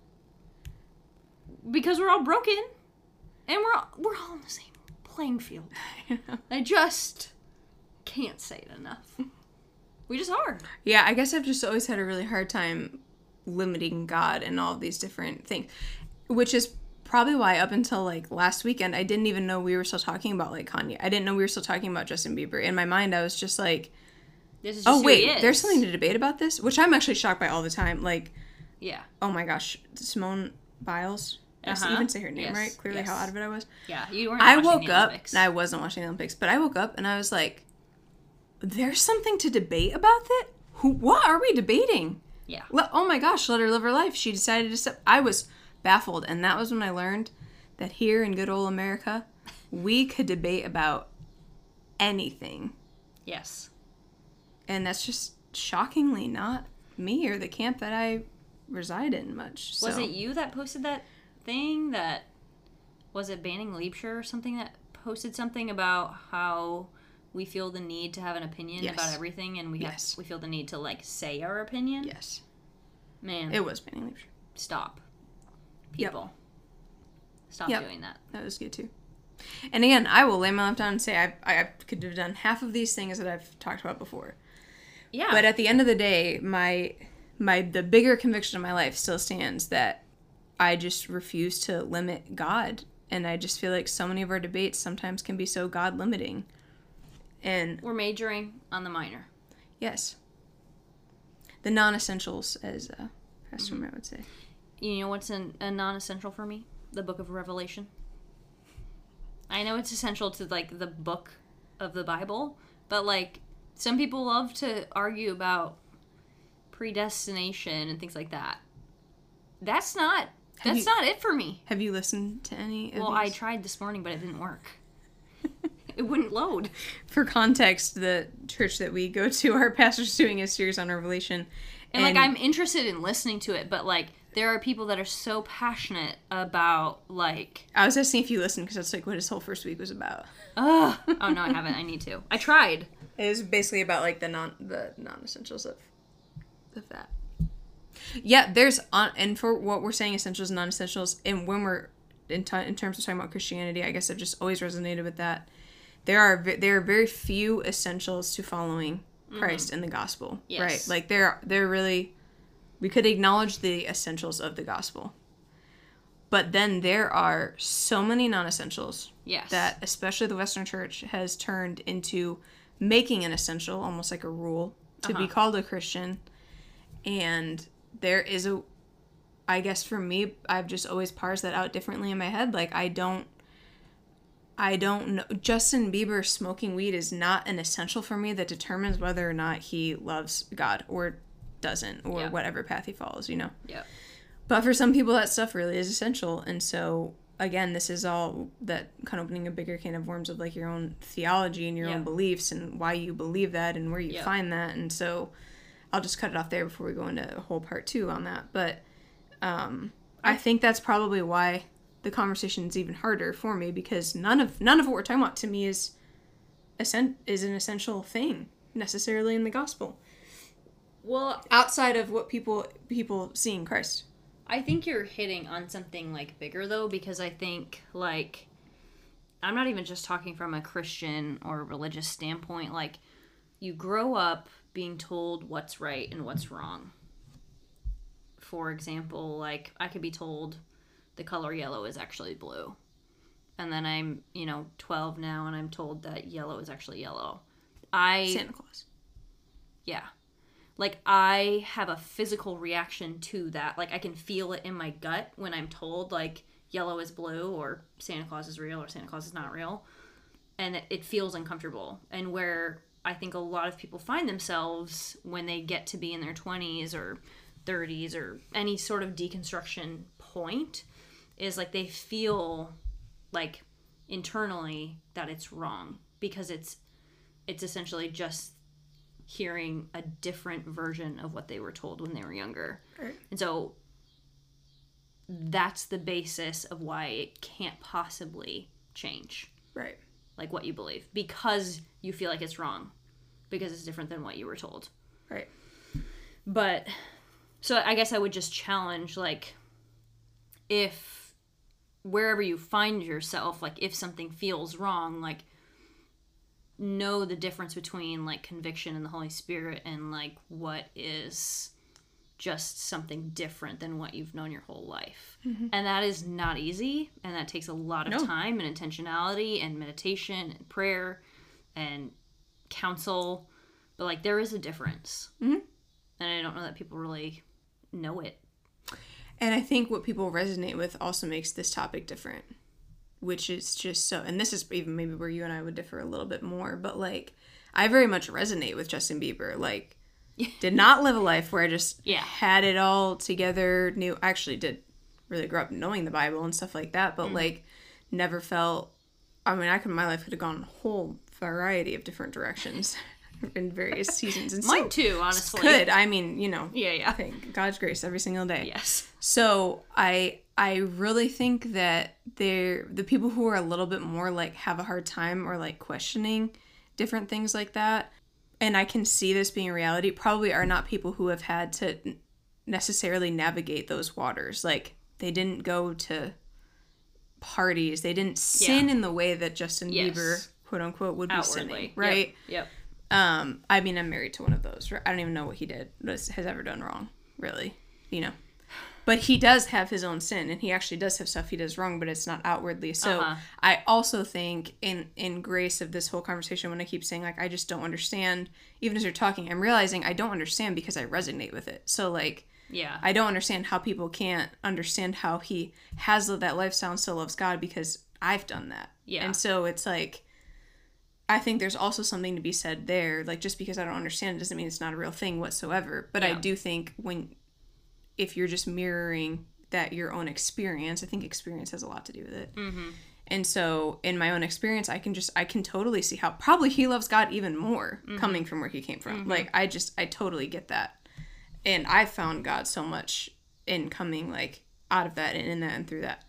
Because we're all broken. And we're all on the same playing field. I just can't say it enough. We just are. Yeah, I guess I've just always had a really hard time limiting God and all of these different things. Which is probably why up until, like, last weekend, I didn't even know we were still talking about, like, Kanye. I didn't know we were still talking about Justin Bieber. In my mind, I was just like, this is just there's something to debate about this? Which I'm actually shocked by all the time. Like, yeah. Oh my gosh. Simone Biles. Did I even say her name right? Clearly how out of it I was. Yeah, you weren't watching the Olympics. I wasn't watching the Olympics, but I woke up and I was like, there's something to debate about that? What are we debating? Yeah. Oh my gosh, let her live her life. She decided to step. I was baffled, and that was when I learned that here in good old America, we could debate about anything. Yes. And that's just shockingly not me or the camp that I reside in much. Was it you that posted that thing that, was it Banning Liebscher or something that posted something about how we feel the need to have an opinion about everything, and we feel the need to, like, say our opinion? Yes. Man. It was Banning Liebscher. Stop. People. Stop doing that. That was good too. And again, I will lay my life down and say I could have done half of these things that I've talked about before. Yeah. But at the end of the day, the bigger conviction of my life still stands that I just refuse to limit God. And I just feel like so many of our debates sometimes can be so God limiting. And we're majoring on the minor. Yes. The non-essentials, as Pastor Matt would say. You know what's a non-essential for me? The book of Revelation. I know it's essential to, like, the book of the Bible, but, like, some people love to argue about predestination and things like that. That's not it for me. Have you listened to any of these? I tried this morning, but it didn't work. It wouldn't load. For context, the church that we go to, our pastor's doing a series on Revelation. And, like, I'm interested in listening to it, but, like, there are people that are so passionate about, like... I was asking if you listened, because that's, like, what his whole first week was about. Oh, no, I haven't. I need to. I tried. It was basically about, like, the non-essentials of that. Yeah, there's... and for what we're saying, essentials and non-essentials, and when we're... in terms of talking about Christianity, I guess I've just always resonated with that. There are very few essentials to following Christ in the gospel. Yes. Right? Like, they're really... We could acknowledge the essentials of the gospel. But then there are so many non-essentials that especially the Western Church has turned into making an essential, almost like a rule, to be called a Christian. And there is I guess for me, I've just always parsed that out differently in my head. Like, I don't I don't know. Justin Bieber smoking weed is not an essential for me that determines whether or not he loves God or doesn't, or whatever path he follows, you know? Yeah. But for some people, that stuff really is essential. And so, again, this is all that kind of opening a bigger can of worms of like your own theology and your own beliefs and why you believe that and where you find that. And so I'll just cut it off there before we go into a whole part 2 on that. But I think that's probably why the conversation is even harder for me, because none of what we're talking about to me is an essential thing necessarily in the gospel. Well, outside of what people see in Christ. I think you're hitting on something like bigger though, because I think like I'm not even just talking from a Christian or religious standpoint. Like, you grow up being told what's right and what's wrong. For example, like I could be told the color yellow is actually blue. And then I'm, 12 now and I'm told that yellow is actually yellow. Santa Claus. Yeah. Like, I have a physical reaction to that. Like, I can feel it in my gut when I'm told, like, yellow is blue or Santa Claus is real or Santa Claus is not real. And it feels uncomfortable. And where I think a lot of people find themselves when they get to be in their 20s or 30s or any sort of deconstruction point is like they feel like internally that it's wrong, because it's essentially just hearing a different version of what they were told when they were younger. Right. And so that's the basis of why it can't possibly change. Right. Like what you believe, because you feel like it's wrong, because it's different than what you were told. Right. But so I guess I would just challenge, like, if wherever you find yourself, like if something feels wrong, like know the difference between like conviction and the Holy Spirit and like what is just something different than what you've known your whole life. Mm-hmm. And that is not easy, and that takes a lot of time and intentionality and meditation and prayer and counsel, but like there is a difference. Mm-hmm. And I don't know that people really know it. And I think what people resonate with also makes this topic different, which is just so, and this is even maybe where you and I would differ a little bit more, but like I very much resonate with Justin Bieber. Like, did not live a life where I just had it all together. I actually did really grow up knowing the Bible and stuff like that, but like never felt, I mean, my life could have gone a whole variety of different directions in various seasons. And mine too, honestly. Could. I mean, Yeah. Thank God's grace every single day. Yes. So I really think that the people who are a little bit more like have a hard time or like questioning different things like that, and I can see this being a reality, probably are not people who have had to necessarily navigate those waters. Like, they didn't go to parties. They didn't sin in the way that Justin Bieber, quote unquote, would be sinning. Right? Yep. I mean, I'm married to one of those. I don't even know what he has ever done wrong, really. But he does have his own sin, and he actually does have stuff he does wrong, but it's not outwardly. So I also think in grace of this whole conversation, when I keep saying, like, I just don't understand, even as you're talking, I'm realizing I don't understand because I resonate with it. So, like, I don't understand how people can't understand how he has lived that lifestyle and still loves God, because I've done that. Yeah. And so it's like, I think there's also something to be said there. Like, just because I don't understand it doesn't mean it's not a real thing whatsoever. But I do think if you're just mirroring that your own experience, I think experience has a lot to do with it. Mm-hmm. And so in my own experience, I can totally see how probably he loves God even more coming from where he came from. Mm-hmm. Like, I totally get that. And I found God so much in coming like out of that and in that and through that.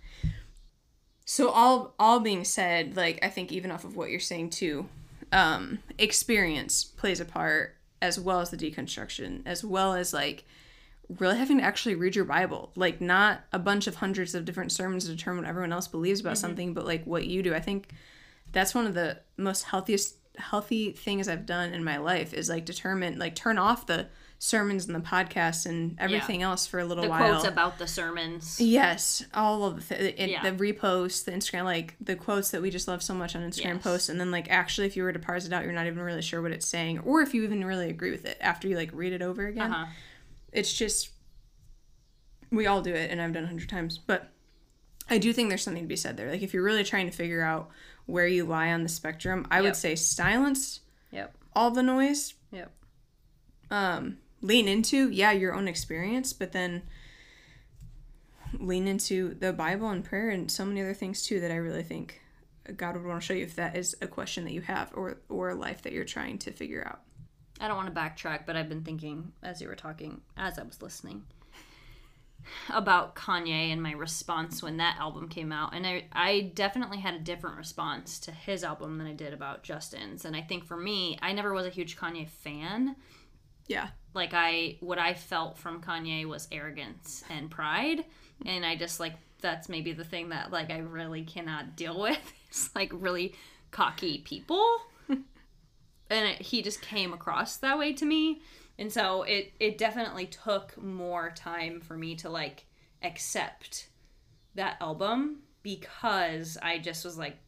So all being said, like, I think even off of what you're saying too, experience plays a part, as well as the deconstruction, as well as like really having to actually read your Bible, like not a bunch of hundreds of different sermons to determine what everyone else believes about something, but like what you do. I think that's one of the most healthy things I've done in my life is like turn off the sermons and the podcasts and everything else for a little while. The quotes about the sermons. Yes, all of the reposts, the Instagram, like the quotes that we just love so much on Instagram posts, and then like actually if you were to parse it out, you're not even really sure what it's saying, or if you even really agree with it after you like read it over again. It's just, we all do it, and I've done 100 times, but I do think there's something to be said there. Like, if you're really trying to figure out where you lie on the spectrum, I would say silence all the noise. Yep. Lean into, your own experience, but then lean into the Bible and prayer and so many other things, too, that I really think God would want to show you if that is a question that you have or a life that you're trying to figure out. I don't want to backtrack, but I've been thinking as you were talking, as I was listening, about Kanye and my response when that album came out. And I definitely had a different response to his album than I did about Justin's. And I think for me, I never was a huge Kanye fan. Yeah. Like, what I felt from Kanye was arrogance and pride. And I just, like, that's maybe the thing that, like, I really cannot deal with. It's, like, really cocky people. And he just came across that way to me. And so it definitely took more time for me to, like, accept that album because I just was like,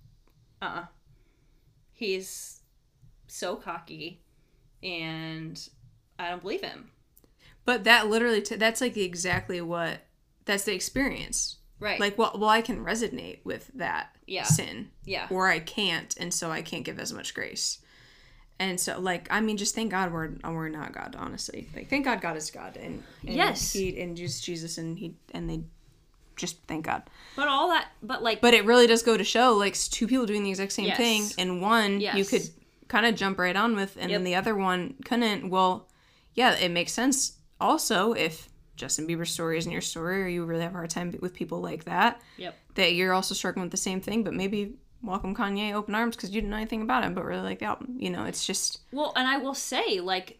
he's so cocky and I don't believe him. But that literally, that's, like, exactly that's the experience. Right. Like, well, I can resonate with that sin. Yeah. Or I can't, and so I can't give as much grace. And so, like, I mean, just thank God we're not God, honestly. Like, thank God God is God, and yes, He and Jesus, and they just thank God. But it really does go to show, like, two people doing the exact same thing, and one you could kind of jump right on with, and then the other one couldn't. Well, yeah, it makes sense. Also, if Justin Bieber's story isn't your story, or you really have a hard time with people like that, that you're also struggling with the same thing, but maybe welcome Kanye open arms because you didn't know anything about him but really like the album. You know, it's just... Well, and I will say, like,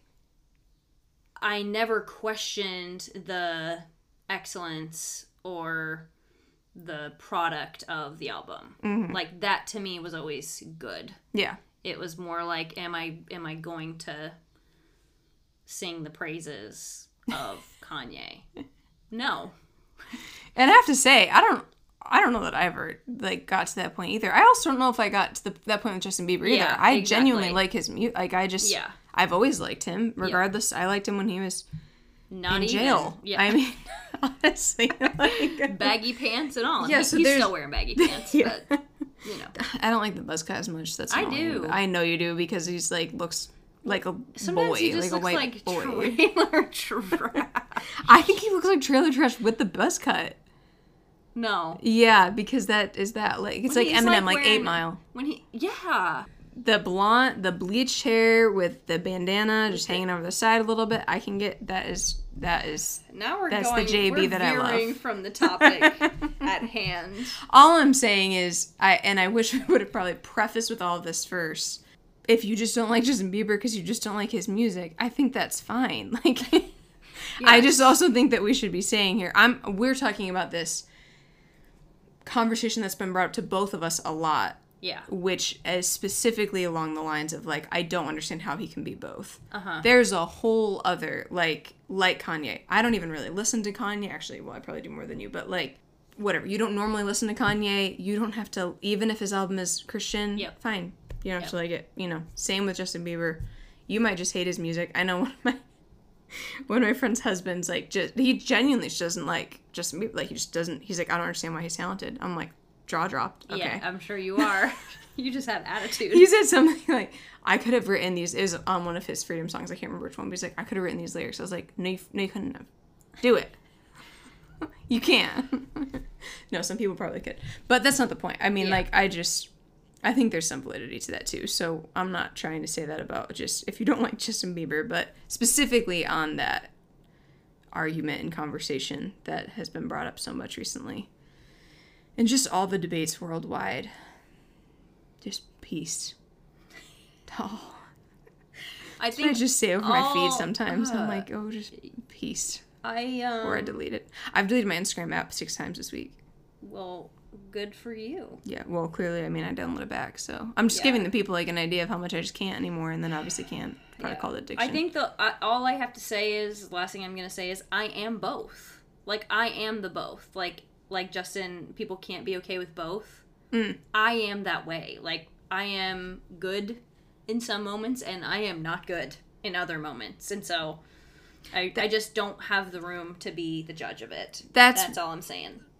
I never questioned the excellence or the product of the album. Mm-hmm. Like, that to me was always good. Yeah. It was more like, am I going to sing the praises of Kanye? No. And I have to say, I don't know that I ever, like, got to that point either. I also don't know if I got to that point with Justin Bieber either. I genuinely like his music. Like, I've always liked him, regardless. I liked him when he was in jail. Yeah. I mean, honestly. Like, baggy pants and all. Yeah, he's still wearing baggy pants, but, you know. I don't like the buzz cut as much. That's annoying. I do. I know you do, because he's, like, looks like a sometimes boy. He just like looks a white like boy. Trailer trash. I think he looks like trailer trash with the buzz cut. No. Yeah, because that is that, like, it's like Eminem, like 8 Mile. The blonde, the bleached hair with the bandana just hanging over the side a little bit. I can get that is now that's the JB that I love. From the topic at hand. All I'm saying is, I wish we would have probably prefaced with all of this first. If you just don't like Justin Bieber because you just don't like his music, I think that's fine. Like, yes. I just also think that we should be saying here, we're talking about this conversation that's been brought up to both of us a lot. Yeah. Which is specifically along the lines of, like, I don't understand how he can be both. Uh-huh. There's a whole other, like Kanye. I don't even really listen to Kanye. Actually, well, I probably do more than you, but, like, whatever. You don't normally listen to Kanye. You don't have to, even if his album is Christian, fine. You don't have to like it. You know, same with Justin Bieber. You might just hate his music. I know one of my friend's husbands, like, he genuinely just doesn't like Justin Bieber. Like, he just doesn't. He's like, I don't understand why he's talented. I'm like, jaw dropped. Okay. Yeah, I'm sure you are. You just have attitude. He said something like, I could have written these. It was on one of his Freedom songs. I can't remember which one, but he's like, I could have written these lyrics. I was like, no, you couldn't have. Do it. You can't. No, some people probably could. But that's not the point. I mean, like, I think there's some validity to that too. So I'm not trying to say that about just if you don't like Justin Bieber, but specifically on that argument and conversation that has been brought up so much recently. And just all the debates worldwide. Just peace. Oh. I just say over my feed sometimes. I'm like, oh, just peace. Or I delete it. I've deleted my Instagram app 6 times this week. Well, good for you. Yeah, well, clearly, I mean, I downloaded it back, so I'm just giving the people, like, an idea of how much I just can't anymore, and then obviously can't. Probably call it addiction. I think all I have to say is, the last thing I'm going to say is, I am both. Like, I am the both. Like Justin, people can't be okay with both. I am that way. Like, I am good in some moments, and I am not good in other moments, and so I just don't have the room to be the judge of it. That's all I'm saying.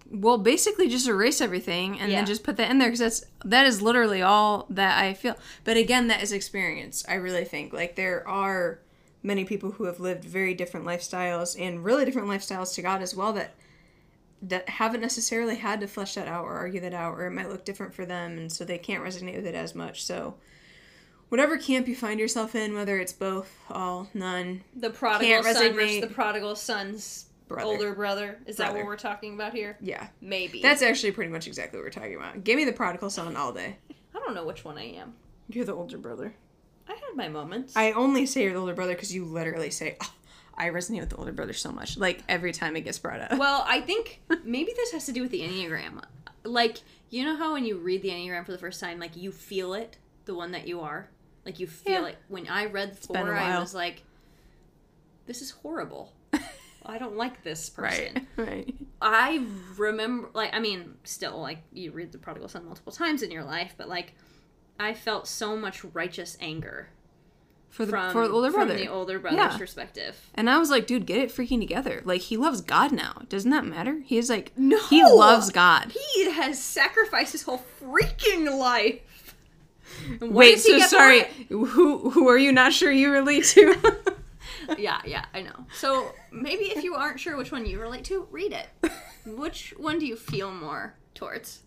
Well, basically just erase everything and Yeah. then just put that in there, because that is literally all that I feel. But again, that is experience. I really think like there are many people who have lived very different lifestyles and really different lifestyles to God as well that haven't necessarily had to flesh that out or argue that out, or it might look different for them, and so they can't resonate with it as much. So whatever camp you find yourself in, whether it's both, all, none, The prodigal Can't son versus resonate. the prodigal son's older brother. Is that Brother. what we're talking about here? yeah. Maybe. That's actually pretty much exactly what we're talking about. Give me the prodigal son all day. I don't know which one I am. You're the older brother. I had my moments. I only say you're the older brother because you literally say, oh, I resonate with the older brother so much. Like, every time it gets brought up. Well, I think maybe this has to do with the Enneagram. Like, you know how when you read the Enneagram for the first time, like, you feel it, the one that you are? Like, you feel it. When I read been a 4, I while. was like, this is horrible. I don't like this person. Right. I remember, like, I mean, still, like, you read The Prodigal Son multiple times in your life, but, like, I felt so much righteous anger For the older brother. From the older brother's Yeah. perspective. And I was like, dude, get it freaking together. Like, he loves God now. Doesn't that matter? He is like, No! he loves God. He has sacrificed his whole freaking life. And what Wait, does he so get for sorry. it? Who are you not sure you relate to? Yeah, I know. So maybe if you aren't sure which one you relate to, read it. Which one do you feel more towards?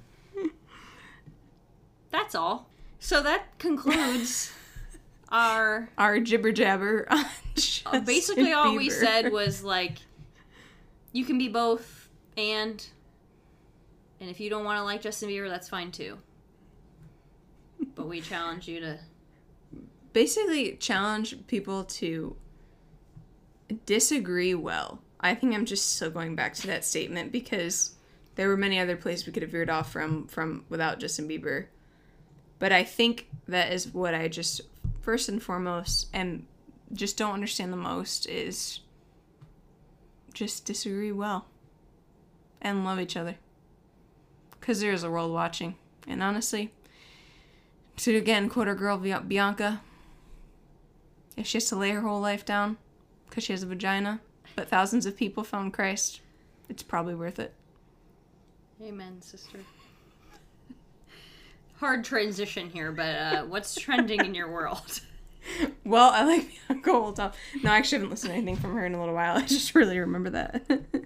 That's all. So that concludes our jibber jabber on Justin basically all we Bieber. said was like, you can be both, and if you don't want to like Justin Bieber, that's fine too. But we challenge you to basically challenge people to disagree well. I think I'm just still going back to that statement because there were many other places we could have veered off from without Justin Bieber. But I think that is what I just, first and foremost, and just don't understand the most is just disagree well and love each other. Because there is a world watching. And honestly, to again quote our girl Bianca, if she has to lay her whole life down because she has a vagina, but thousands of people found Christ, it's probably worth it. Amen, sister. Hard transition here, but what's trending in your world? Well, I like Bianca whole time. No, I actually haven't listened to anything from her in a little while. I just really remember that.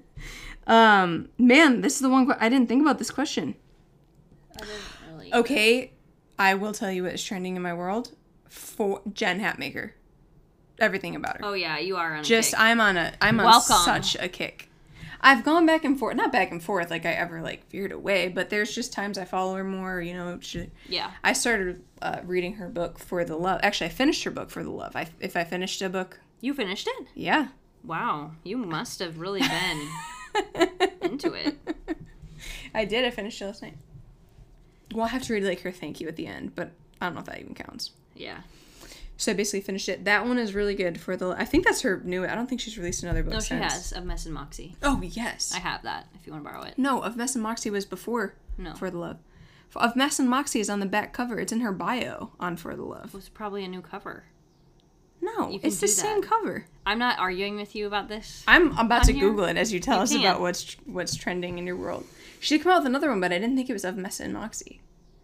Man, this is the one I didn't think about this question. I didn't really. Okay, I will tell you what is trending in my world. For Jen Hatmaker. Everything about her. Oh yeah, you are on. Just a kick. I'm on Welcome. such a kick. I've gone back and forth, not back and forth like I ever like veered away, but there's just times I follow her more, you know. Yeah. I started reading her book For the Love. Actually, I finished her book For the Love. If I finished a book, You finished it? yeah. Wow, you must have really been into it. I did. I finished it last night. Well, I have to read like her thank you at the end, but I don't know if that even counts. Yeah. So I basically finished it. That one is really good. I think that's her new. I don't think she's released another book No, she since. has Of Mess and Moxie. Oh yes. I have that. If you want to borrow it. No, Of Mess and Moxie was before No. For the Love. Of Mess and Moxie is on the back cover. It's in her bio on For the Love. It was probably a new cover. No, You can it's the do same that. cover. I'm not arguing with you about this. I'm about On to here? Google it as you tell You us can. about what's trending in your world. She did come out with another one, but I didn't think it was Of Mess and Moxie.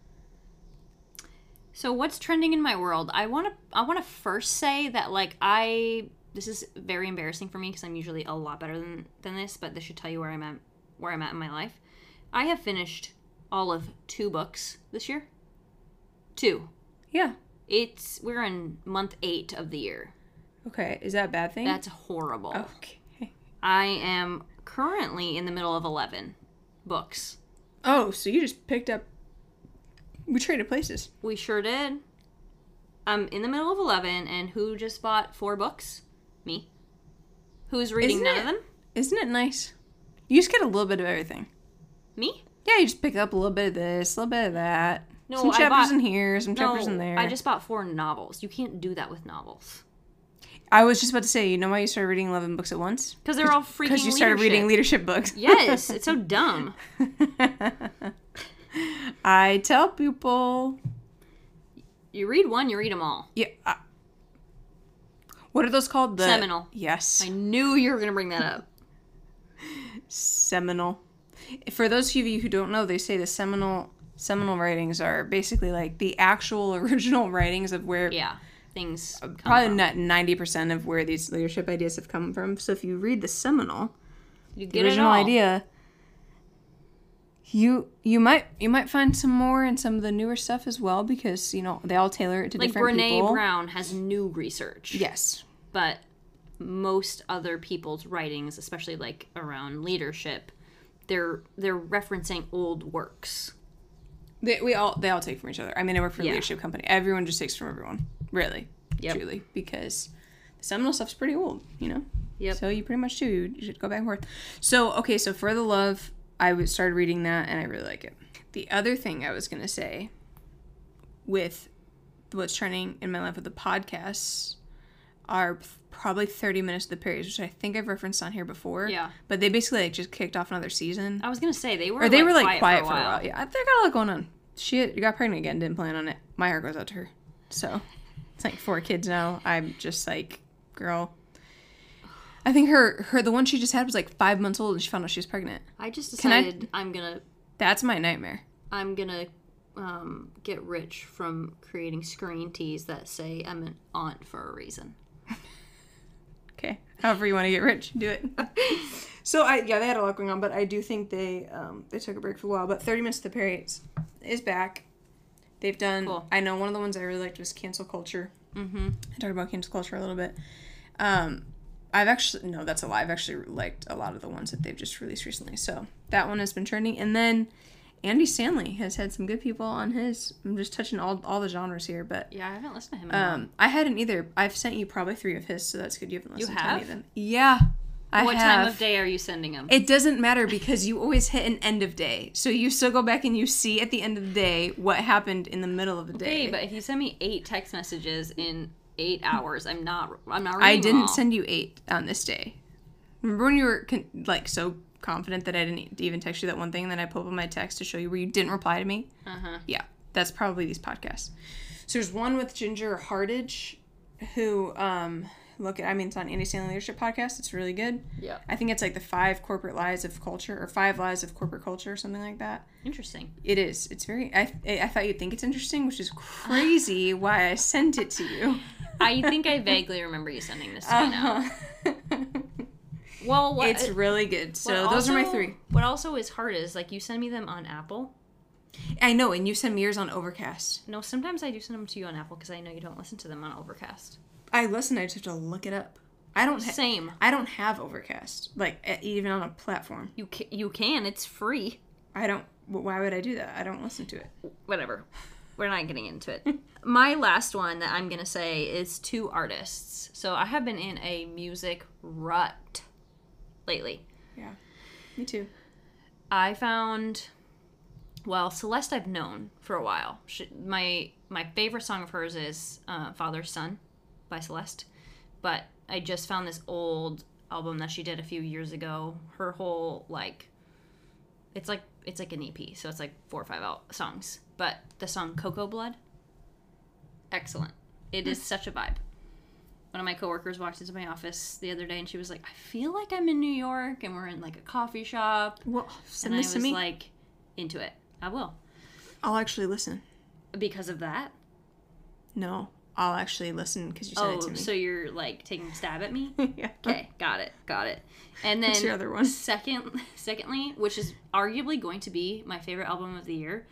So what's trending in my world? I want to first say that like this is very embarrassing for me because I'm usually a lot better than this, but this should tell you where I'm at in my life. I have finished all of 2 books this year. 2. Yeah. We're in month 8 of the year. Okay. Is that a bad thing? That's horrible. Okay. I am currently in the middle of 11 books. Oh, so you just picked up. We traded places. We sure did. I'm in the middle of 11, and who just bought 4 books? Me. Who's reading none of them? Isn't it nice? You just get a little bit of everything. Me? Yeah, you just pick up a little bit of this, a little bit of that. No, some I chapters bought- in here, some chapters in there. I just bought 4 novels. You can't do that with novels. I was just about to say, you know why you started reading 11 books at once? Because they're all freaking Because you started reading leadership books. Yes, it's so dumb. I tell people. You read one, you read them all. Yeah. What are those called? Seminal. Yes. I knew you were going to bring that up. Seminal. For those of you who don't know, they say the seminal writings are basically like the actual original writings of where things probably not 90% of where these leadership ideas have come from. So if you read the seminal, you the original idea, you might find some more in some of the newer stuff as well, because they all tailor it to different people. Like Brene Brown has new research. Yes, but most other people's writings, especially like around leadership, they're referencing old works. They all take from each other. I mean, I work for a leadership company. Everyone just takes from everyone, really, truly, because the seminal stuff's pretty old, Yep. So you pretty much do. You should go back and forth. So okay, so For the Love, I started reading that and I really like it. The other thing I was gonna say, with what's trending in my life with the podcasts, are probably 30 Minutes of the Prairies, which I think I've referenced on here before. Yeah. But they basically just kicked off another season. I was gonna say they were quiet for a while. Yeah, they got a lot going on. She got pregnant again. Didn't plan on it. My heart goes out to her. So it's like 4 kids now. I'm just like, girl. I think the one she just had was like 5 months old and she found out she was pregnant. I just decided That's my nightmare. I'm gonna get rich from creating screen teas that say I'm an aunt for a reason. Okay. However you want to get rich, do it. So they had a lot going on, but I do think they took a break for a while. But 30 Minutes to the Prairies is back. They've done. Cool. I know one of the ones I really liked was cancel culture. Mm-hmm. I talked about cancel culture a little bit. That's a lie. I've actually liked a lot of the ones that they've just released recently. So that one has been trending. And then Andy Stanley has had some good people on his. I'm just touching all the genres here, but yeah, I haven't listened to him in a while. I hadn't either. I've sent you probably 3 of his, so that's good. You haven't listened to any of them. Yeah, What time of day are you sending them? It doesn't matter because you always hit an end of day, so you still go back and you see at the end of the day what happened in the middle of the day. Okay, but if you send me 8 text messages in 8 hours, I'm not reading I didn't send you 8 on this day. Remember when you were so confident that I didn't even text you that one thing, and then I pulled up my text to show you where you didn't reply to me? Uh-huh. Yeah, that's probably these podcasts. So there's one with Ginger Hardage, who, it's on Andy Stanley Leadership Podcast. It's really good. Yeah. I think it's like the 5 corporate lies of culture, or 5 lies of corporate culture, or something like that. Interesting. It is. It's very, I thought you'd think it's interesting, which is crazy why I sent it to you. I think I vaguely remember you sending this to me now. Well, it's really good. So those are my 3. What also is hard is, like, you send me them on Apple. I know, and you send me yours on Overcast. No, sometimes I do send them to you on Apple because I know you don't listen to them on Overcast. I listen, I just have to look it up. Same. I don't have Overcast, like, even on a platform. You can. It's free. I don't. Why would I do that? I don't listen to it. Whatever. We're not getting into it. My last one that I'm going to say is 2 artists. So I have been in a music rut lately. Yeah, me too. I found, Celeste I've known for a while. My favorite song of hers is Father's Son by Celeste. But I just found this old album that she did a few years ago. Her whole, it's like an EP, so it's like 4 or 5 songs. But the song Cocoa Blood, excellent. It is such a vibe. One of my coworkers walked into my office the other day and she was like, I feel like I'm in New York and we're in like a coffee shop. Well, send this to me. And I was like, into it. I will. I'll actually listen. Because of that? No, I'll actually listen because you said it to me. Oh, so you're like taking a stab at me? Yeah. Okay, got it. And then what's your other one? Secondly, which is arguably going to be my favorite album of the year,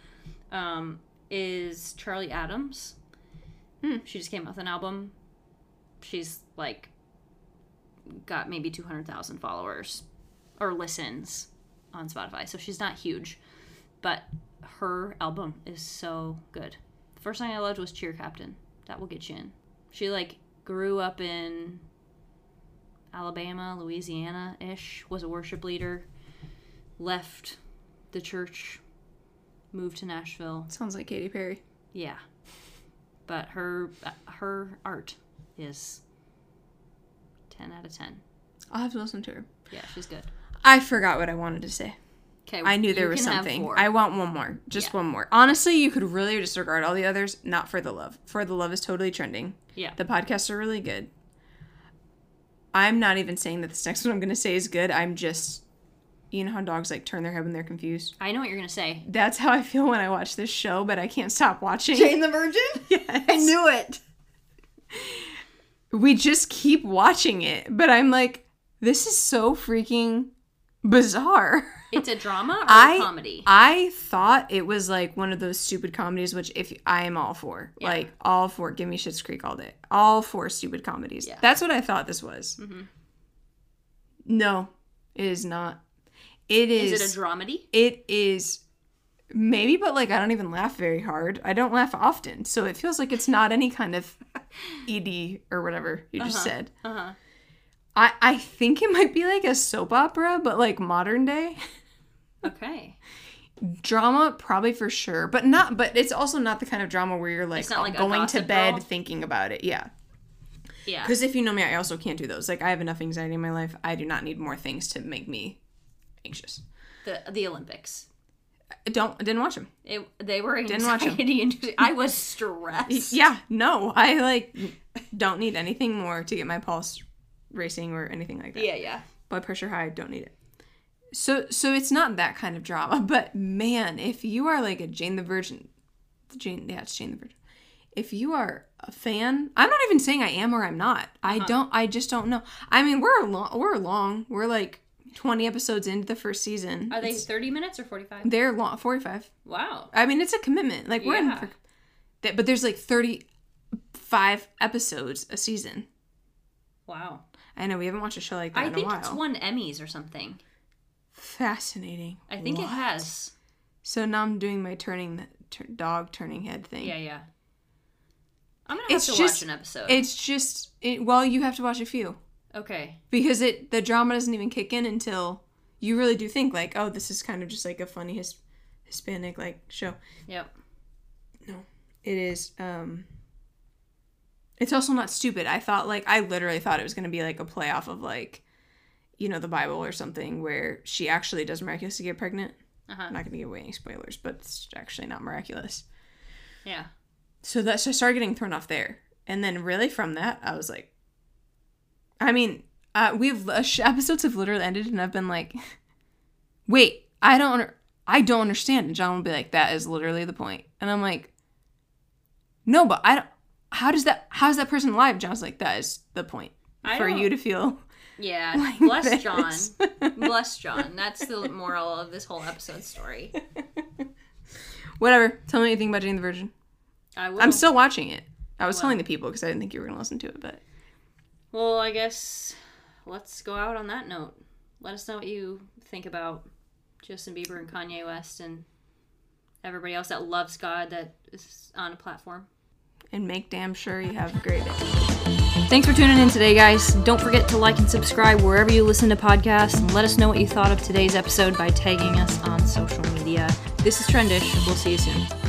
is Charlie Adams. She just came out with an album. She's like got maybe 200,000 followers or listens on Spotify, so she's not huge, but her album is so good. The first song I loved was Cheer Captain. That will get you in. She like grew up in Alabama, Louisiana-ish, was a worship leader, left the church, moved to Nashville. Sounds like Katy Perry. Yeah, but her art is 10 out of 10. I'll have to listen to her. Yeah, she's good. I forgot what I wanted to say. Okay, I knew there was something. I want one more. Just one more. Honestly, you could really disregard all the others. Not For the Love. For the Love is totally trending. Yeah. The podcasts are really good. I'm not even saying that this next one I'm going to say is good. I'm just you know how dogs like turn their head when they're confused? I know what you're gonna say. That's how I feel when I watch this show, but I can't stop watching. Jane the Virgin? Yes. I knew it. We just keep watching it, but I'm like, this is so freaking bizarre. It's a drama or a comedy? I thought it was like one of those stupid comedies, which I am all for. Yeah. Like, all for. Give me Schitt's Creek all day. All for stupid comedies. Yeah. That's what I thought this was. Mm-hmm. No, it is not. It is. Is it a dramedy? It is maybe, but like I don't even laugh very hard. I don't laugh often, so it feels like it's not any kind of ED or whatever you just said. Uh-huh. I think it might be like a soap opera, but like modern day. Okay. Drama, probably for sure, but it's also not the kind of drama where you're like, not like a going to Gossip bed Girl? thinking about it. Yeah. Yeah. Because if you know me, I also can't do those. Like, I have enough anxiety in my life. I do not need more things to make me anxious. The Olympics. Didn't watch them. They were Didn't watch 'em. anxiety inducing. I was stressed. Yeah, no, I like don't need anything more to get my pulse racing or anything like that. Yeah. Blood pressure high, don't need it. So it's not that kind of drama, but man, if you are like a Jane the Virgin, it's Jane the Virgin. If you are a fan, I'm not even saying I am or I'm not. I just don't know. I mean, we're long. We're like 20 episodes into the first season. Are they 30 minutes or 45? They're long, 45. Wow. I mean, it's a commitment. Like we're Yeah. but there's like 35 episodes a season. Wow. I know we haven't watched a show like that I in a think while. it's won Emmys or something. Fascinating. I think it What? has. So now I'm doing my dog turning head thing. Yeah. I'm gonna have to watch an episode. It's just well, you have to watch a few Okay. because the drama doesn't even kick in until you really do think like, oh, this is kind of just like a funny Hispanic like show. Yep. No, it is. It's also not stupid. I literally thought it was gonna be like a play off of like, you know, the Bible or something where she actually does miraculously get pregnant. I'm not gonna give away any spoilers, but it's actually not miraculous. Yeah. So I started getting thrown off there. And then really from that, I was like, I mean, episodes have literally ended and I've been like, wait, I don't understand. And John will be like, that is literally the point. And I'm like, no, but I don't, how's that person alive? John's like, that is the point for you to feel. Yeah. like Bless this. John. Bless John. That's the moral of this whole episode story. Whatever. Tell me anything about Jane the Virgin. I will. I'm still watching it. I was telling the people because I didn't think you were going to listen to it, but. Well, I guess let's go out on that note. Let us know what you think about Justin Bieber and Kanye West and everybody else that loves God that is on a platform. And make damn sure you have a great day. Thanks for tuning in today, guys. Don't forget to like and subscribe wherever you listen to podcasts. And let us know what you thought of today's episode by tagging us on social media. This is Trendish. We'll see you soon.